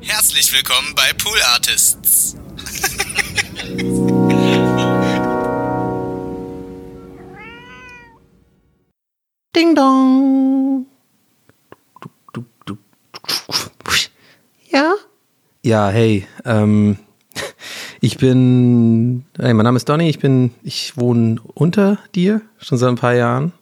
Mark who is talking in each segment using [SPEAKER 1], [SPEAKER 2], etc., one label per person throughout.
[SPEAKER 1] Herzlich willkommen bei Pool Artists.
[SPEAKER 2] Ding dong. Ja? Ja, hey, mein Name ist Donny, ich wohne unter dir, schon seit ein paar Jahren.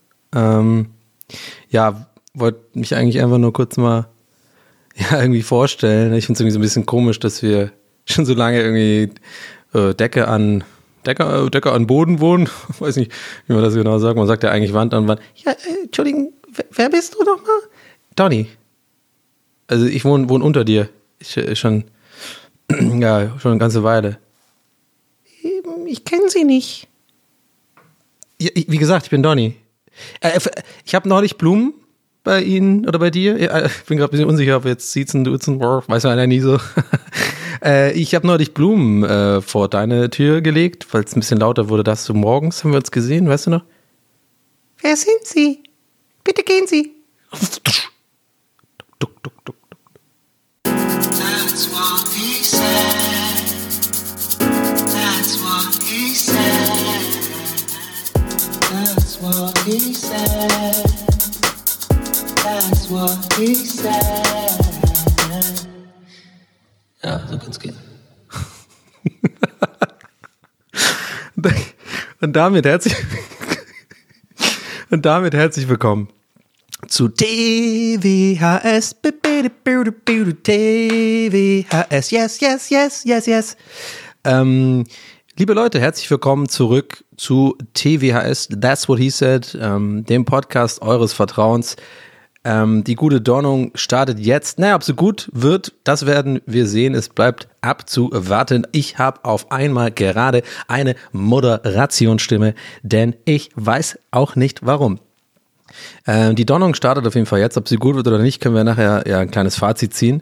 [SPEAKER 2] Wollte mich eigentlich einfach nur kurz mal irgendwie vorstellen. Ich finde es irgendwie so ein bisschen komisch, dass wir schon so lange irgendwie Decke an Boden wohnen. Weiß nicht, wie man das genau sagt. Man sagt ja eigentlich Wand an Wand. Ja, Entschuldigung, wer bist du nochmal? Donny. Also ich wohne unter dir. Schon eine ganze Weile. Ich kenne sie nicht. Ja, wie gesagt, ich bin Donny. Ich habe neulich Blumen bei Ihnen oder bei dir. Ich bin gerade ein bisschen unsicher, ob wir jetzt siezen, duzen, weiß man ja nie so. Ich habe neulich Blumen vor deine Tür gelegt, weil es ein bisschen lauter wurde. Das so morgens haben wir uns gesehen, weißt du noch? Wer sind Sie? Bitte gehen Sie. Duck, duck, duck.
[SPEAKER 3] That's what he said. That's what he said. That's what he said. That's what he said. Ja, so kann's gehen.
[SPEAKER 2] Und damit herzlich willkommen zu TWHS. TWHS, yes. Liebe Leute, herzlich willkommen zurück zu TWHS, That's What He Said, dem Podcast eures Vertrauens. Die gute Donnung startet jetzt. Naja, ob sie gut wird, das werden wir sehen. Es bleibt abzuwarten. Ich habe auf einmal gerade eine Moderationsstimme, denn ich weiß auch nicht warum. Die Donnung startet auf jeden Fall jetzt. Ob sie gut wird oder nicht, können wir nachher ja ein kleines Fazit ziehen.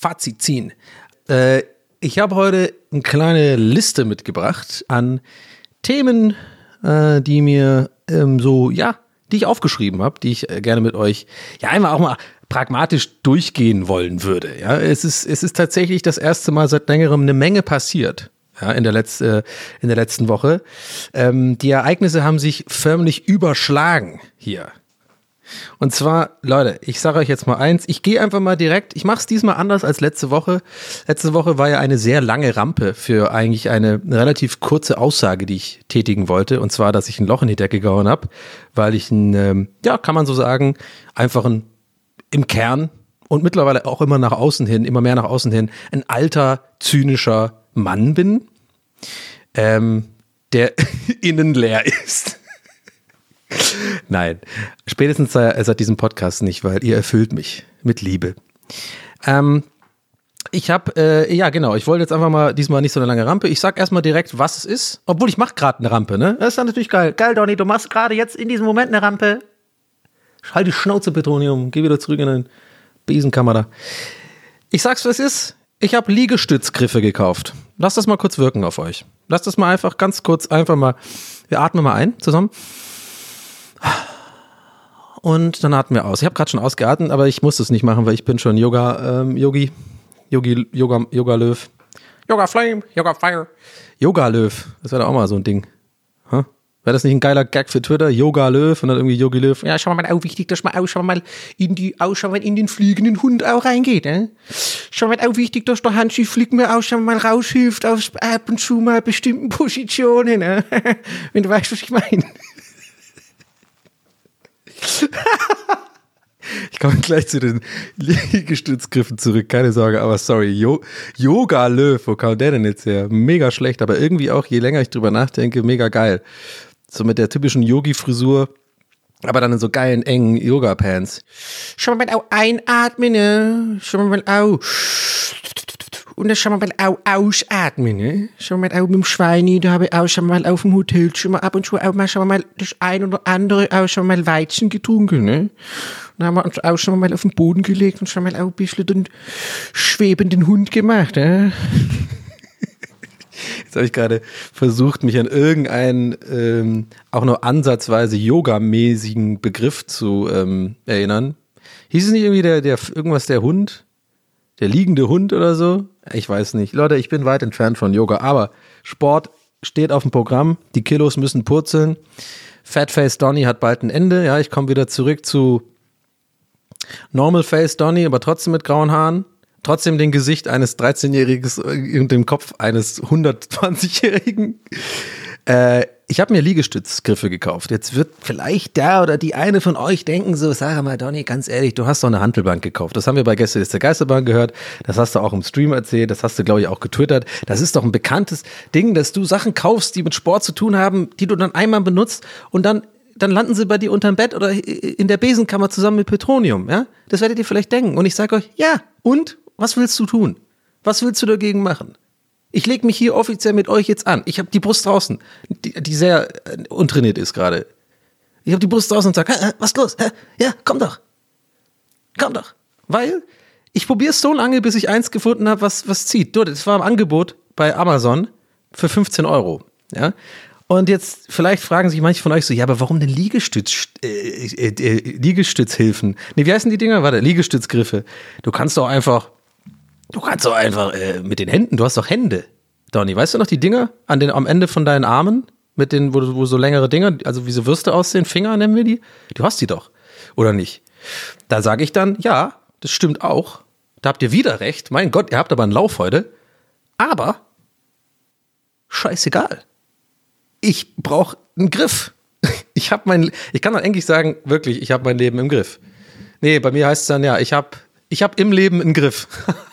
[SPEAKER 2] Ich habe heute eine kleine Liste mitgebracht an Themen, die mir die ich aufgeschrieben habe, die ich gerne mit euch einfach auch mal pragmatisch durchgehen wollen würde. Ja, es ist tatsächlich das erste Mal seit längerem eine Menge passiert. Ja, in der letzten Woche. Die Ereignisse haben sich förmlich überschlagen hier. Und zwar, Leute, ich sage euch jetzt mal eins, ich gehe einfach mal direkt, ich mache es diesmal anders als letzte Woche. Letzte Woche war ja eine sehr lange Rampe für eigentlich eine relativ kurze Aussage, die ich tätigen wollte. Und zwar, dass ich ein Loch in die Decke gehauen habe, weil ich kann man so sagen, einfach im Kern und mittlerweile auch immer mehr nach außen hin, ein alter, zynischer Mann bin, der innen leer ist. Nein, spätestens seit diesem Podcast nicht, weil ihr erfüllt mich mit Liebe. Ich wollte jetzt einfach mal diesmal nicht so eine lange Rampe. Ich sag erstmal direkt, was es ist, obwohl ich mache gerade eine Rampe, ne? Das ist dann natürlich geil. Geil, Donny, du machst gerade jetzt in diesem Moment eine Rampe. Halt die Schnauze, Petronium, geh wieder zurück in den Besenkammer da. Ich sag's, was es ist. Ich habe Liegestützgriffe gekauft. Lasst das mal kurz wirken auf euch. Lasst das mal einfach ganz kurz wir atmen mal ein zusammen. Und dann atmen wir aus. Ich habe gerade schon ausgeatmet, aber ich muss das nicht machen, weil ich bin schon Yoga-Löw. Yoga-Flame, Yoga-Fire. Yoga-Löw, das wäre doch auch mal so ein Ding. Huh? Wäre das nicht ein geiler Gag für Twitter? Yoga-Löw und dann irgendwie Yogi-Löw. Ja, schau mal auch wichtig, dass man in den fliegenden Hund auch reingeht. Schau mal auch wichtig, dass der Handschuh fliegt mir auch schon mal raushilft aus ab und zu mal bestimmten Positionen. Wenn du weißt, was ich meine. Ich komme gleich zu den Liegestützgriffen zurück, keine Sorge, aber sorry, Yoga-Löw, wo kam der denn jetzt her? Mega schlecht, aber irgendwie auch, je länger ich drüber nachdenke, mega geil. So mit der typischen Yogi-Frisur, aber dann in so geilen, engen Yoga-Pants. Schau mal auch einatmen, ne? Schau mal auch. Und dann schauen wir mal auch ausatmen, ne? Schauen wir mal auch mit dem Schweini, da habe ich auch schon mal auf dem Hotel schon mal ab und zu auch mal, schauen wir mal, das ein oder andere auch schon mal Weizen getrunken, ne? Und dann haben wir uns auch schon mal auf den Boden gelegt und schon mal auch ein bisschen den schwebenden Hund gemacht, ne? Jetzt habe ich gerade versucht, mich an irgendeinen, auch nur ansatzweise yogamäßigen Begriff zu erinnern. Hieß es nicht irgendwie der Hund? Der liegende Hund oder so? Ich weiß nicht. Leute, ich bin weit entfernt von Yoga, aber Sport steht auf dem Programm. Die Kilos müssen purzeln. Fatface Donny hat bald ein Ende. Ja, ich komme wieder zurück zu Normal Face Donny, aber trotzdem mit grauen Haaren. Trotzdem dem Gesicht eines 13-Jährigen und dem Kopf eines 120-Jährigen. Ich habe mir Liegestützgriffe gekauft. Jetzt wird vielleicht der oder die eine von euch denken so, sag mal Donny, ganz ehrlich, du hast doch eine Hantelbank gekauft. Das haben wir bei Gäste ist der Geisterbahn gehört. Das hast du auch im Stream erzählt. Das hast du, glaube ich, auch getwittert. Das ist doch ein bekanntes Ding, dass du Sachen kaufst, die mit Sport zu tun haben, die du dann einmal benutzt und dann landen sie bei dir unterm Bett oder in der Besenkammer zusammen mit Petroleum. Ja? Das werdet ihr vielleicht denken. Und ich sage euch, ja, und? Was willst du tun? Was willst du dagegen machen? Ich lege mich hier offiziell mit euch jetzt an. Ich habe die Brust draußen, die sehr untrainiert ist gerade. Ich habe die Brust draußen und sage, was ist los? Ja, komm doch. Komm doch. Weil ich probiere es so lange, bis ich eins gefunden habe, was zieht. Das war im Angebot bei Amazon für 15 €. Ja? Und jetzt, vielleicht fragen sich manche von euch so, ja, aber warum denn Liegestützhilfen? Nee, wie heißen die Dinger? Warte, Liegestützgriffe. Du kannst doch einfach mit den Händen, du hast doch Hände, Donny. Weißt du noch die Dinger am Ende von deinen Armen, mit denen, wo so längere Dinger, also wie so Würste aussehen, Finger nennen wir die? Du hast die doch, oder nicht? Da sage ich dann, ja, das stimmt auch. Da habt ihr wieder recht. Mein Gott, ihr habt aber einen Lauf heute. Aber scheißegal. Ich brauche einen Griff. Ich kann dann eigentlich sagen, wirklich, ich habe mein Leben im Griff. Nee, bei mir heißt es dann, ja, ich hab im Leben einen Griff.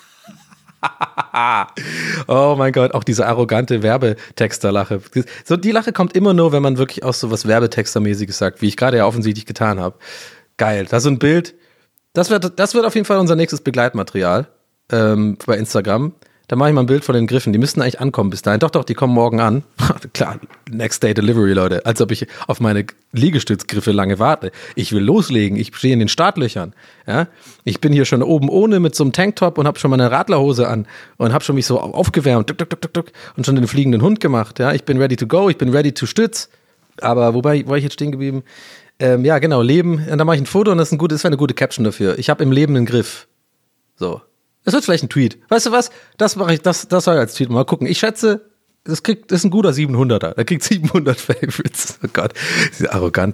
[SPEAKER 2] Oh mein Gott, auch diese arrogante Werbetexterlache. So, die Lache kommt immer nur, wenn man wirklich auch so was Werbetextermäßiges sagt, wie ich gerade ja offensichtlich getan habe. Geil, das ist so ein Bild. Das wird auf jeden Fall unser nächstes Begleitmaterial bei Instagram. Da mache ich mal ein Bild von den Griffen. Die müssten eigentlich ankommen bis dahin. Doch, die kommen morgen an. Klar, Next Day Delivery, Leute. Als ob ich auf meine Liegestützgriffe lange warte. Ich will loslegen. Ich stehe in den Startlöchern. Ja? Ich bin hier schon oben ohne mit so einem Tanktop und habe schon meine Radlerhose an und habe schon mich so aufgewärmt und schon den fliegenden Hund gemacht. Ja? Ich bin ready to go. Ich bin ready to stütz. Aber wo war ich jetzt stehen geblieben? Ja, genau, Leben. Und dann mache ich ein Foto und das wäre eine gute Caption dafür. Ich habe im Leben einen Griff. So. Das wird vielleicht ein Tweet. Weißt du was? Das mache ich, das soll ich als Tweet mal gucken. Ich schätze, das ist ein guter 700er. Der kriegt 700 Favorites. Oh Gott, diese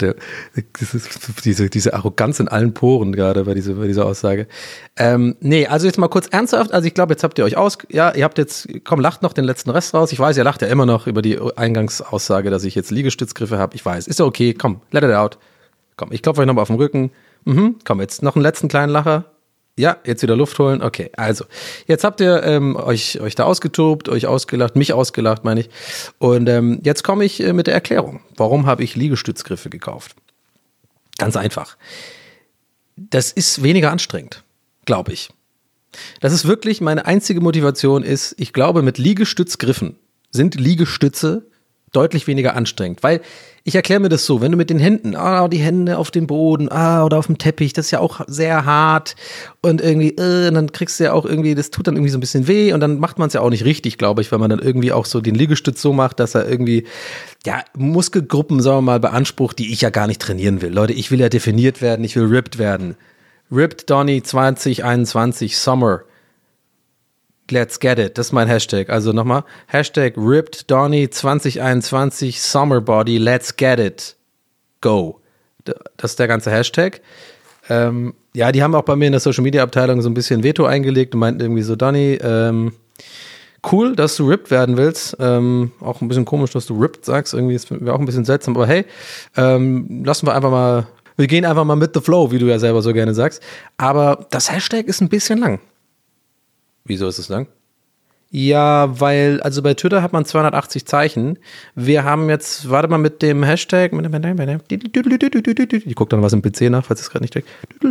[SPEAKER 2] Arroganz in allen Poren gerade bei dieser Aussage. Nee, also jetzt mal kurz ernsthaft. Also ich glaube, jetzt habt ihr euch ihr habt jetzt, komm, lacht noch den letzten Rest raus. Ich weiß, ihr lacht ja immer noch über die Eingangsaussage, dass ich jetzt Liegestützgriffe habe. Ich weiß, ist ja okay. Komm, let it out. Komm, ich klopfe euch nochmal auf den Rücken. Komm, jetzt noch einen letzten kleinen Lacher. Ja, jetzt wieder Luft holen. Okay, also, jetzt habt ihr euch da ausgetobt, euch ausgelacht, mich ausgelacht, meine ich. Und jetzt komme ich mit der Erklärung. Warum habe ich Liegestützgriffe gekauft? Ganz einfach. Das ist weniger anstrengend, glaube ich. Das ist wirklich meine einzige Motivation ist, ich glaube, mit Liegestützgriffen sind Liegestütze deutlich weniger anstrengend, weil ich erkläre mir das so, wenn du mit den Händen, die Hände auf dem Boden, oder auf dem Teppich, das ist ja auch sehr hart und irgendwie, dann kriegst du ja auch irgendwie, das tut dann irgendwie so ein bisschen weh und dann macht man es ja auch nicht richtig, glaube ich, weil man dann irgendwie auch so den Liegestütz so macht, dass er irgendwie, ja, Muskelgruppen, sagen wir mal, beansprucht, die ich ja gar nicht trainieren will. Leute, ich will ja definiert werden, ich will ripped werden. Ripped Donny 2021 Summer. Let's get it, das ist mein Hashtag. Also nochmal, Hashtag Ripped Donny 2021 Summer Body, let's get it. Go. Das ist der ganze Hashtag. Ja, die haben auch bei mir in der Social Media Abteilung so ein bisschen Veto eingelegt und meinten irgendwie so, Donny, cool, dass du ripped werden willst. Auch ein bisschen komisch, dass du ripped sagst. Irgendwie wäre auch ein bisschen seltsam, aber hey, lassen wir einfach mal, wir gehen einfach mal mit the flow, wie du ja selber so gerne sagst. Aber das Hashtag ist ein bisschen lang. Wieso ist es lang? Ja, weil, also bei Twitter hat man 280 Zeichen. Wir haben jetzt, warte mal mit dem Hashtag, ich gucke dann was im PC nach, falls es gerade nicht steckt.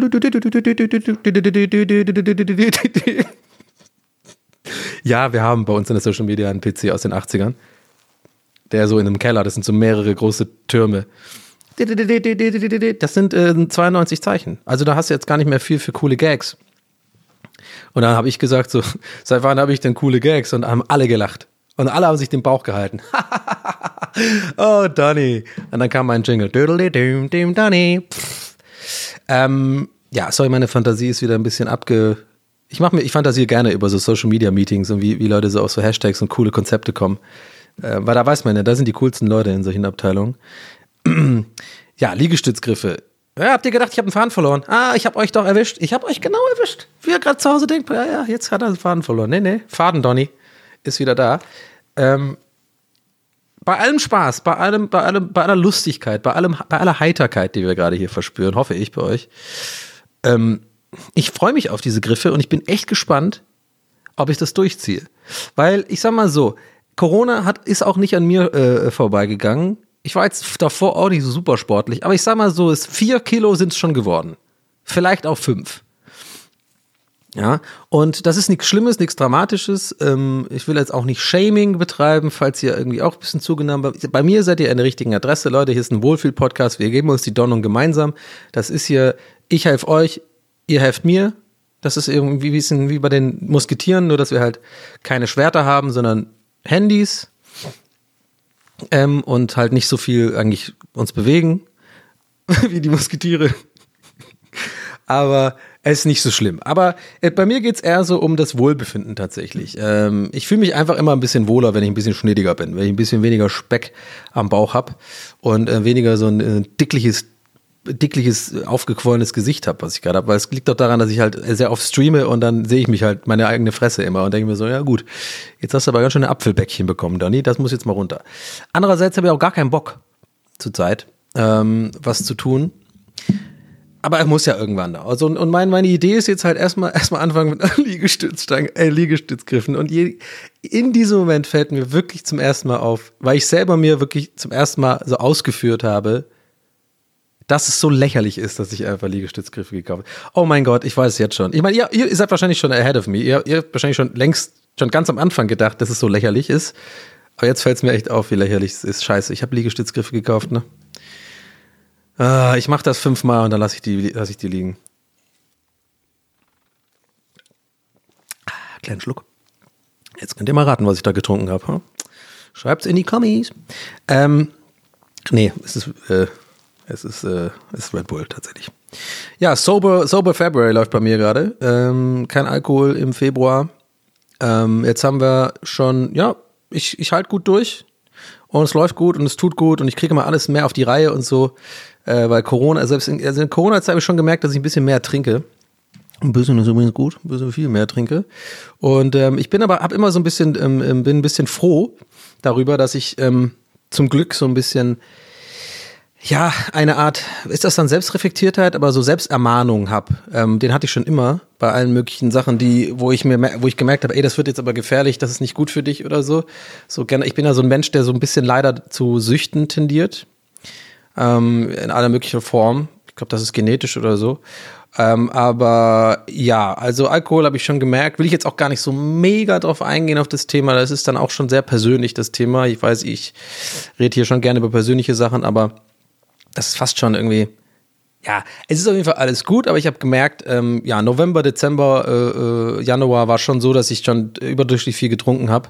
[SPEAKER 2] Ja, wir haben bei uns in der Social Media einen PC aus den 80ern. Der so in einem Keller, das sind so mehrere große Türme. Das sind 92 Zeichen. Also da hast du jetzt gar nicht mehr viel für coole Gags. Und dann habe ich gesagt, so, seit wann habe ich denn coole Gags? Und haben alle gelacht. Und alle haben sich den Bauch gehalten. Oh, Donny. Und dann kam mein Jingle. Donny. Ja, sorry, meine Fantasie ist wieder ein bisschen ich fantasiere gerne über so Social Media Meetings und wie Leute so auf so Hashtags und coole Konzepte kommen. Weil da weiß man ja, da sind die coolsten Leute in solchen Abteilungen. Ja, Liegestützgriffe. Ja, habt ihr gedacht, ich habe einen Faden verloren? Ah, ich habe euch doch erwischt. Ich habe euch genau erwischt. Wie ihr gerade zu Hause denkt, ja, jetzt hat er den Faden verloren. Nee, Faden Donny ist wieder da. Bei allem Spaß, bei aller Lustigkeit, bei aller Heiterkeit, die wir gerade hier verspüren, hoffe ich bei euch. Ich freue mich auf diese Griffe und ich bin echt gespannt, ob ich das durchziehe. Weil, ich sag mal so, Corona ist auch nicht an mir vorbeigegangen. Ich war jetzt davor auch nicht so super sportlich, aber ich sag mal so, 4 Kilo sind es schon geworden. Vielleicht auch 5. Ja, und das ist nichts Schlimmes, nichts Dramatisches. Ich will jetzt auch nicht Shaming betreiben, falls ihr irgendwie auch ein bisschen zugenommen habt. Bei mir seid ihr an der richtigen Adresse, Leute. Hier ist ein Wohlfühl-Podcast. Wir geben uns die Donnung gemeinsam. Das ist hier, ich helfe euch, ihr helft mir. Das ist irgendwie ein bisschen wie bei den Musketieren, nur dass wir halt keine Schwerter haben, sondern Handys. Und halt nicht so viel eigentlich uns bewegen, wie die Musketiere. Aber es ist nicht so schlimm. Aber bei mir geht es eher so um das Wohlbefinden tatsächlich. Ich fühle mich einfach immer ein bisschen wohler, wenn ich ein bisschen schnittiger bin, wenn ich ein bisschen weniger Speck am Bauch habe und weniger so ein dickliches, aufgequollenes Gesicht habe, was ich gerade habe. Weil es liegt doch daran, dass ich halt sehr oft streame und dann sehe ich mich halt meine eigene Fresse immer und denke mir so, ja gut, jetzt hast du aber ganz schön ein Apfelbäckchen bekommen, Donny, das muss jetzt mal runter. Andererseits habe ich auch gar keinen Bock zurzeit, was zu tun. Aber er muss ja irgendwann da. Also, und meine Idee ist jetzt halt erstmal anfangen mit Liegestützgriffen. Und in diesem Moment fällt mir wirklich zum ersten Mal auf, weil ich selber mir wirklich zum ersten Mal so ausgeführt habe, dass es so lächerlich ist, dass ich einfach Liegestützgriffe gekauft habe. Oh mein Gott, ich weiß es jetzt schon. Ich meine, ihr seid wahrscheinlich schon ahead of me. Ihr habt wahrscheinlich schon ganz am Anfang gedacht, dass es so lächerlich ist. Aber jetzt fällt es mir echt auf, wie lächerlich es ist. Scheiße, ich habe Liegestützgriffe gekauft, ne? Ich mache das 5-mal und dann lasse ich die liegen. Kleinen Schluck. Jetzt könnt ihr mal raten, was ich da getrunken habe. Hm? Schreibt's in die Kommis. Nee, es ist Red Bull tatsächlich. Ja, Sober February läuft bei mir gerade. Kein Alkohol im Februar. Jetzt haben wir schon, ja, ich halte gut durch. Und es läuft gut und es tut gut und ich kriege mal alles mehr auf die Reihe und so. Weil Corona, selbst in Corona-Zeit habe ich schon gemerkt, dass ich ein bisschen mehr trinke. Ein bisschen ist übrigens gut, ein bisschen viel mehr trinke. Und ich bin aber, hab immer so ein bisschen, bin ein bisschen froh darüber, dass ich zum Glück so ein bisschen, ja, eine Art, ist das dann Selbstreflektiertheit, aber so Selbstermahnung habe. Den hatte ich schon immer bei allen möglichen Sachen, wo ich gemerkt habe, ey, das wird jetzt aber gefährlich, das ist nicht gut für dich oder so. Ich bin ja so ein Mensch, der so ein bisschen leider zu Süchten tendiert. In aller möglichen Form. Ich glaube, das ist genetisch oder so. Aber ja, also Alkohol habe ich schon gemerkt. Will ich jetzt auch gar nicht so mega drauf eingehen auf das Thema. Das ist dann auch schon sehr persönlich, das Thema. Ich weiß, ich rede hier schon gerne über persönliche Sachen, aber das ist fast schon irgendwie, ja, es ist auf jeden Fall alles gut, aber ich habe gemerkt, ja, November, Dezember, Januar war schon so, dass ich schon überdurchschnittlich viel getrunken habe.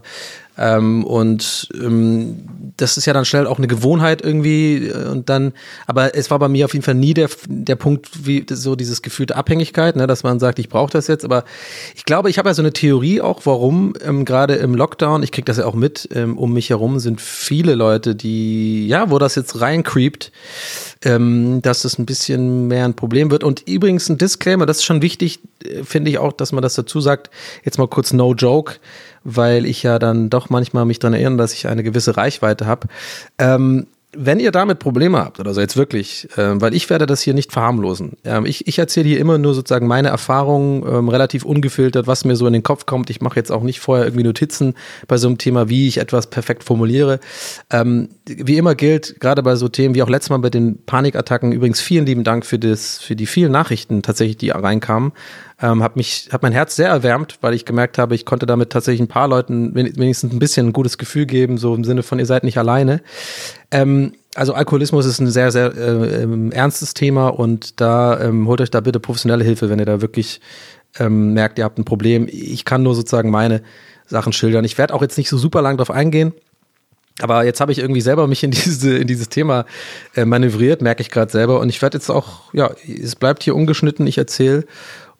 [SPEAKER 2] Das ist ja dann schnell auch eine Gewohnheit irgendwie und dann, aber es war bei mir auf jeden Fall nie der Punkt, wie so dieses Gefühl der Abhängigkeit, ne, dass man sagt, ich brauche das jetzt, aber ich glaube, ich habe ja so eine Theorie auch, warum gerade im Lockdown, ich kriege das ja auch mit, um mich herum sind viele Leute, die, ja, wo das jetzt reincreept, dass es ein bisschen mehr ein Problem wird. Und übrigens ein Disclaimer, das ist schon wichtig, finde ich auch, dass man das dazu sagt, jetzt mal kurz no joke, weil ich ja dann doch manchmal mich daran erinnere, dass ich eine gewisse Reichweite habe. Wenn ihr damit Probleme habt, oder so jetzt wirklich, weil ich werde das hier nicht verharmlosen. Ich erzähle hier immer nur sozusagen meine Erfahrungen, relativ ungefiltert, was mir so in den Kopf kommt. Ich mache jetzt auch nicht vorher irgendwie Notizen bei so einem Thema, wie ich etwas perfekt formuliere. Wie immer gilt, gerade bei so Themen wie auch letztes Mal bei den Panikattacken, übrigens vielen lieben Dank für die vielen Nachrichten tatsächlich, die reinkamen. Hat mein Herz sehr erwärmt, weil ich gemerkt habe, ich konnte damit tatsächlich ein paar Leuten wenigstens ein bisschen ein gutes Gefühl geben, so im Sinne von, ihr seid nicht alleine. Also Alkoholismus ist ein sehr, sehr ernstes Thema und da holt euch da bitte professionelle Hilfe, wenn ihr da wirklich merkt, ihr habt ein Problem. Ich kann nur sozusagen meine Sachen schildern. Ich werde auch jetzt nicht so super lang drauf eingehen. Aber jetzt habe ich irgendwie selber mich in dieses Thema manövriert, merke ich gerade selber. Und ich werde jetzt auch, ja, es bleibt hier ungeschnitten, ich erzähle.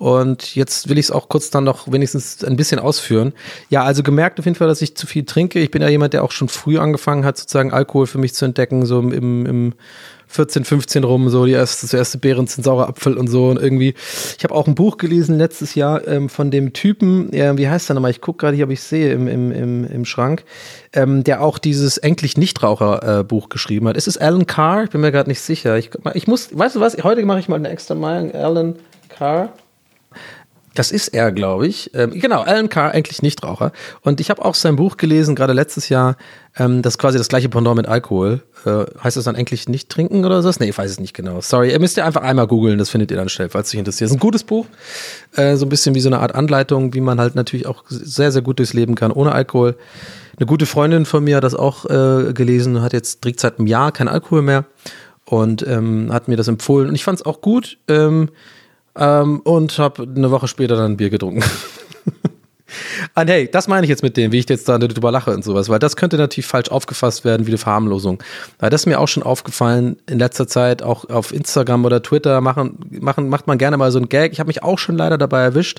[SPEAKER 2] Und jetzt will ich es auch kurz dann noch wenigstens ein bisschen ausführen. Ja, also gemerkt auf jeden Fall, dass ich zu viel trinke. Ich bin ja jemand, der auch schon früh angefangen hat, sozusagen Alkohol für mich zu entdecken, so im 14, 15 rum, so zuerst Beeren sind saurer Apfel und so und irgendwie. Ich habe auch ein Buch gelesen letztes Jahr von dem Typen, wie heißt der nochmal? Ich gucke gerade hier, ob ich sehe im Schrank, der auch dieses Endlich Nichtraucher-Buch geschrieben hat. Ist es Alan Carr? Ich bin mir gerade nicht sicher. Ich muss, weißt du was? Heute mache ich mal eine extra Meinung. Alan Carr. Das ist er, glaube ich. Genau, Alan Carr, eigentlich Nichtraucher. Und ich habe auch sein Buch gelesen, gerade letztes Jahr, das ist quasi das gleiche Pendant mit Alkohol. Heißt das dann eigentlich nicht trinken oder so? Nee, ich weiß es nicht genau. Sorry, ihr müsst ja einfach einmal googeln, das findet ihr dann schnell, falls euch interessiert. Das ist ein gutes Buch, so ein bisschen wie so eine Art Anleitung, wie man halt natürlich auch sehr, sehr gut durchs Leben kann, ohne Alkohol. Eine gute Freundin von mir hat das auch gelesen, trinkt seit einem Jahr kein Alkohol mehr und hat mir das empfohlen. Und ich fand es auch gut, und habe eine Woche später dann ein Bier getrunken. Und hey, das meine ich jetzt mit dem, wie ich jetzt da drüber lache und sowas, weil das könnte natürlich falsch aufgefasst werden wie eine Verharmlosung. Weil das ist mir auch schon aufgefallen in letzter Zeit, auch auf Instagram oder Twitter macht man gerne mal so einen Gag. Ich habe mich auch schon leider dabei erwischt,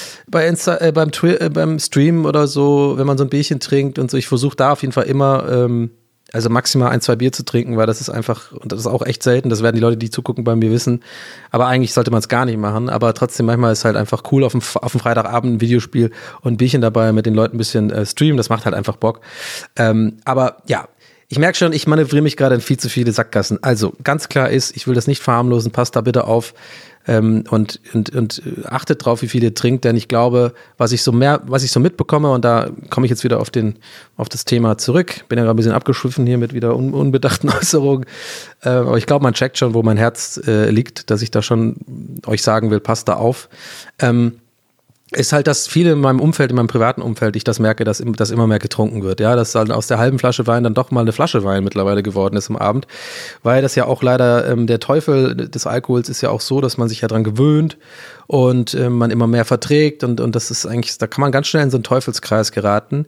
[SPEAKER 2] beim Stream oder so, wenn man so ein Bierchen trinkt und so. Ich versuche da auf jeden Fall immer also maximal 1, 2 Bier zu trinken, weil das ist einfach, und das ist auch echt selten, das werden die Leute, die zugucken, bei mir wissen, aber eigentlich sollte man es gar nicht machen, aber trotzdem manchmal ist halt einfach cool, auf dem Freitagabend ein Videospiel und ein Bierchen dabei mit den Leuten ein bisschen streamen, das macht halt einfach Bock, aber ja, ich merke schon, ich manövriere mich gerade in viel zu viele Sackgassen, also ganz klar ist, ich will das nicht verharmlosen, passt da bitte auf, und achtet drauf, wie viel ihr trinkt, denn ich glaube, was ich so mitbekomme, und da komme ich jetzt wieder auf das Thema zurück, bin ja gerade ein bisschen abgeschwiffen hier mit wieder unbedachten Äußerungen, aber ich glaube, man checkt schon, wo mein Herz liegt, dass ich da schon euch sagen will, passt da auf. Ist halt, dass viele in meinem Umfeld, in meinem privaten Umfeld, ich das merke, dass immer mehr getrunken wird. Ja, dass halt aus der halben Flasche Wein dann doch mal eine Flasche Wein mittlerweile geworden ist am Abend. Weil das ja auch leider, der Teufel des Alkohols ist ja auch so, dass man sich ja dran gewöhnt und man immer mehr verträgt und das ist eigentlich, da kann man ganz schnell in so einen Teufelskreis geraten.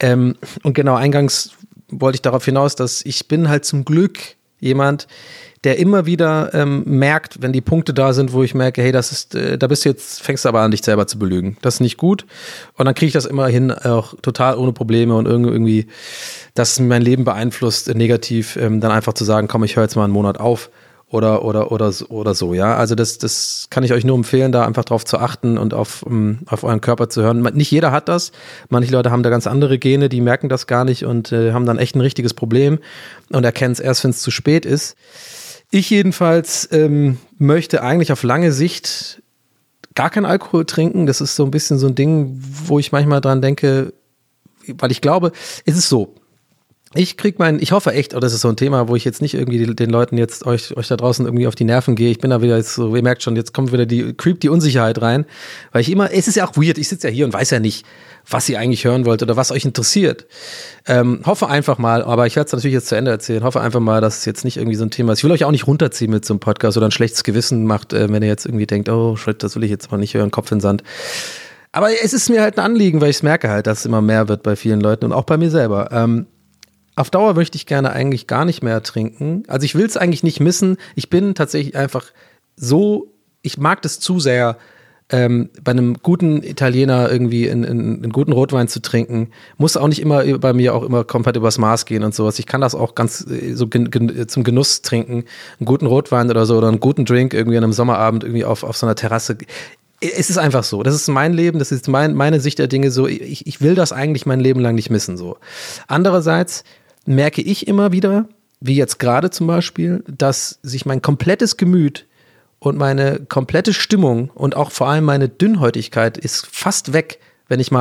[SPEAKER 2] Und genau, eingangs wollte ich darauf hinaus, dass ich bin halt zum Glück jemand, der immer wieder merkt, wenn die Punkte da sind, wo ich merke, hey, das ist, da fängst du aber an, dich selber zu belügen. Das ist nicht gut. Und dann kriege ich das immer hin, auch total ohne Probleme und irgendwie, dass mein Leben beeinflusst, negativ, dann einfach zu sagen, komm, ich höre jetzt mal einen Monat auf oder so, ja. Also das kann ich euch nur empfehlen, da einfach drauf zu achten und auf euren Körper zu hören. Nicht jeder hat das. Manche Leute haben da ganz andere Gene, die merken das gar nicht und haben dann echt ein richtiges Problem und erkennen es erst, wenn es zu spät ist. Ich jedenfalls möchte eigentlich auf lange Sicht gar keinen Alkohol trinken. Das ist so ein bisschen so ein Ding, wo ich manchmal dran denke, weil ich glaube, es ist so. Ich hoffe echt, das ist so ein Thema, wo ich jetzt nicht irgendwie den Leuten jetzt euch da draußen irgendwie auf die Nerven gehe. Ich bin da wieder jetzt so, ihr merkt schon, jetzt kommt wieder die Unsicherheit rein, weil es ist ja auch weird, ich sitze ja hier und weiß ja nicht, was ihr eigentlich hören wollt oder was euch interessiert. Hoffe einfach mal, aber ich werde es natürlich jetzt zu Ende erzählen, hoffe einfach mal, dass es jetzt nicht irgendwie so ein Thema ist. Ich will euch auch nicht runterziehen mit so einem Podcast oder ein schlechtes Gewissen macht, wenn ihr jetzt irgendwie denkt, oh shit, das will ich jetzt mal nicht hören, Kopf in den Sand. Aber es ist mir halt ein Anliegen, weil ich es merke halt, dass es immer mehr wird bei vielen Leuten und auch bei mir selber. Auf Dauer möchte ich gerne eigentlich gar nicht mehr trinken. Also ich will es eigentlich nicht missen. Ich bin tatsächlich einfach so, ich mag das zu sehr, bei einem guten Italiener irgendwie einen guten Rotwein zu trinken. Muss auch nicht immer bei mir auch immer komplett übers Maß gehen und sowas. Ich kann das auch ganz so zum Genuss trinken. Einen guten Rotwein oder so oder einen guten Drink irgendwie an einem Sommerabend irgendwie auf so einer Terrasse. Es ist einfach so. Das ist mein Leben, das ist meine Sicht der Dinge so. Ich will das eigentlich mein Leben lang nicht missen so. Andererseits merke ich immer wieder, wie jetzt gerade zum Beispiel, dass sich mein komplettes Gemüt und meine komplette Stimmung und auch vor allem meine Dünnhäutigkeit ist fast weg, wenn ich mal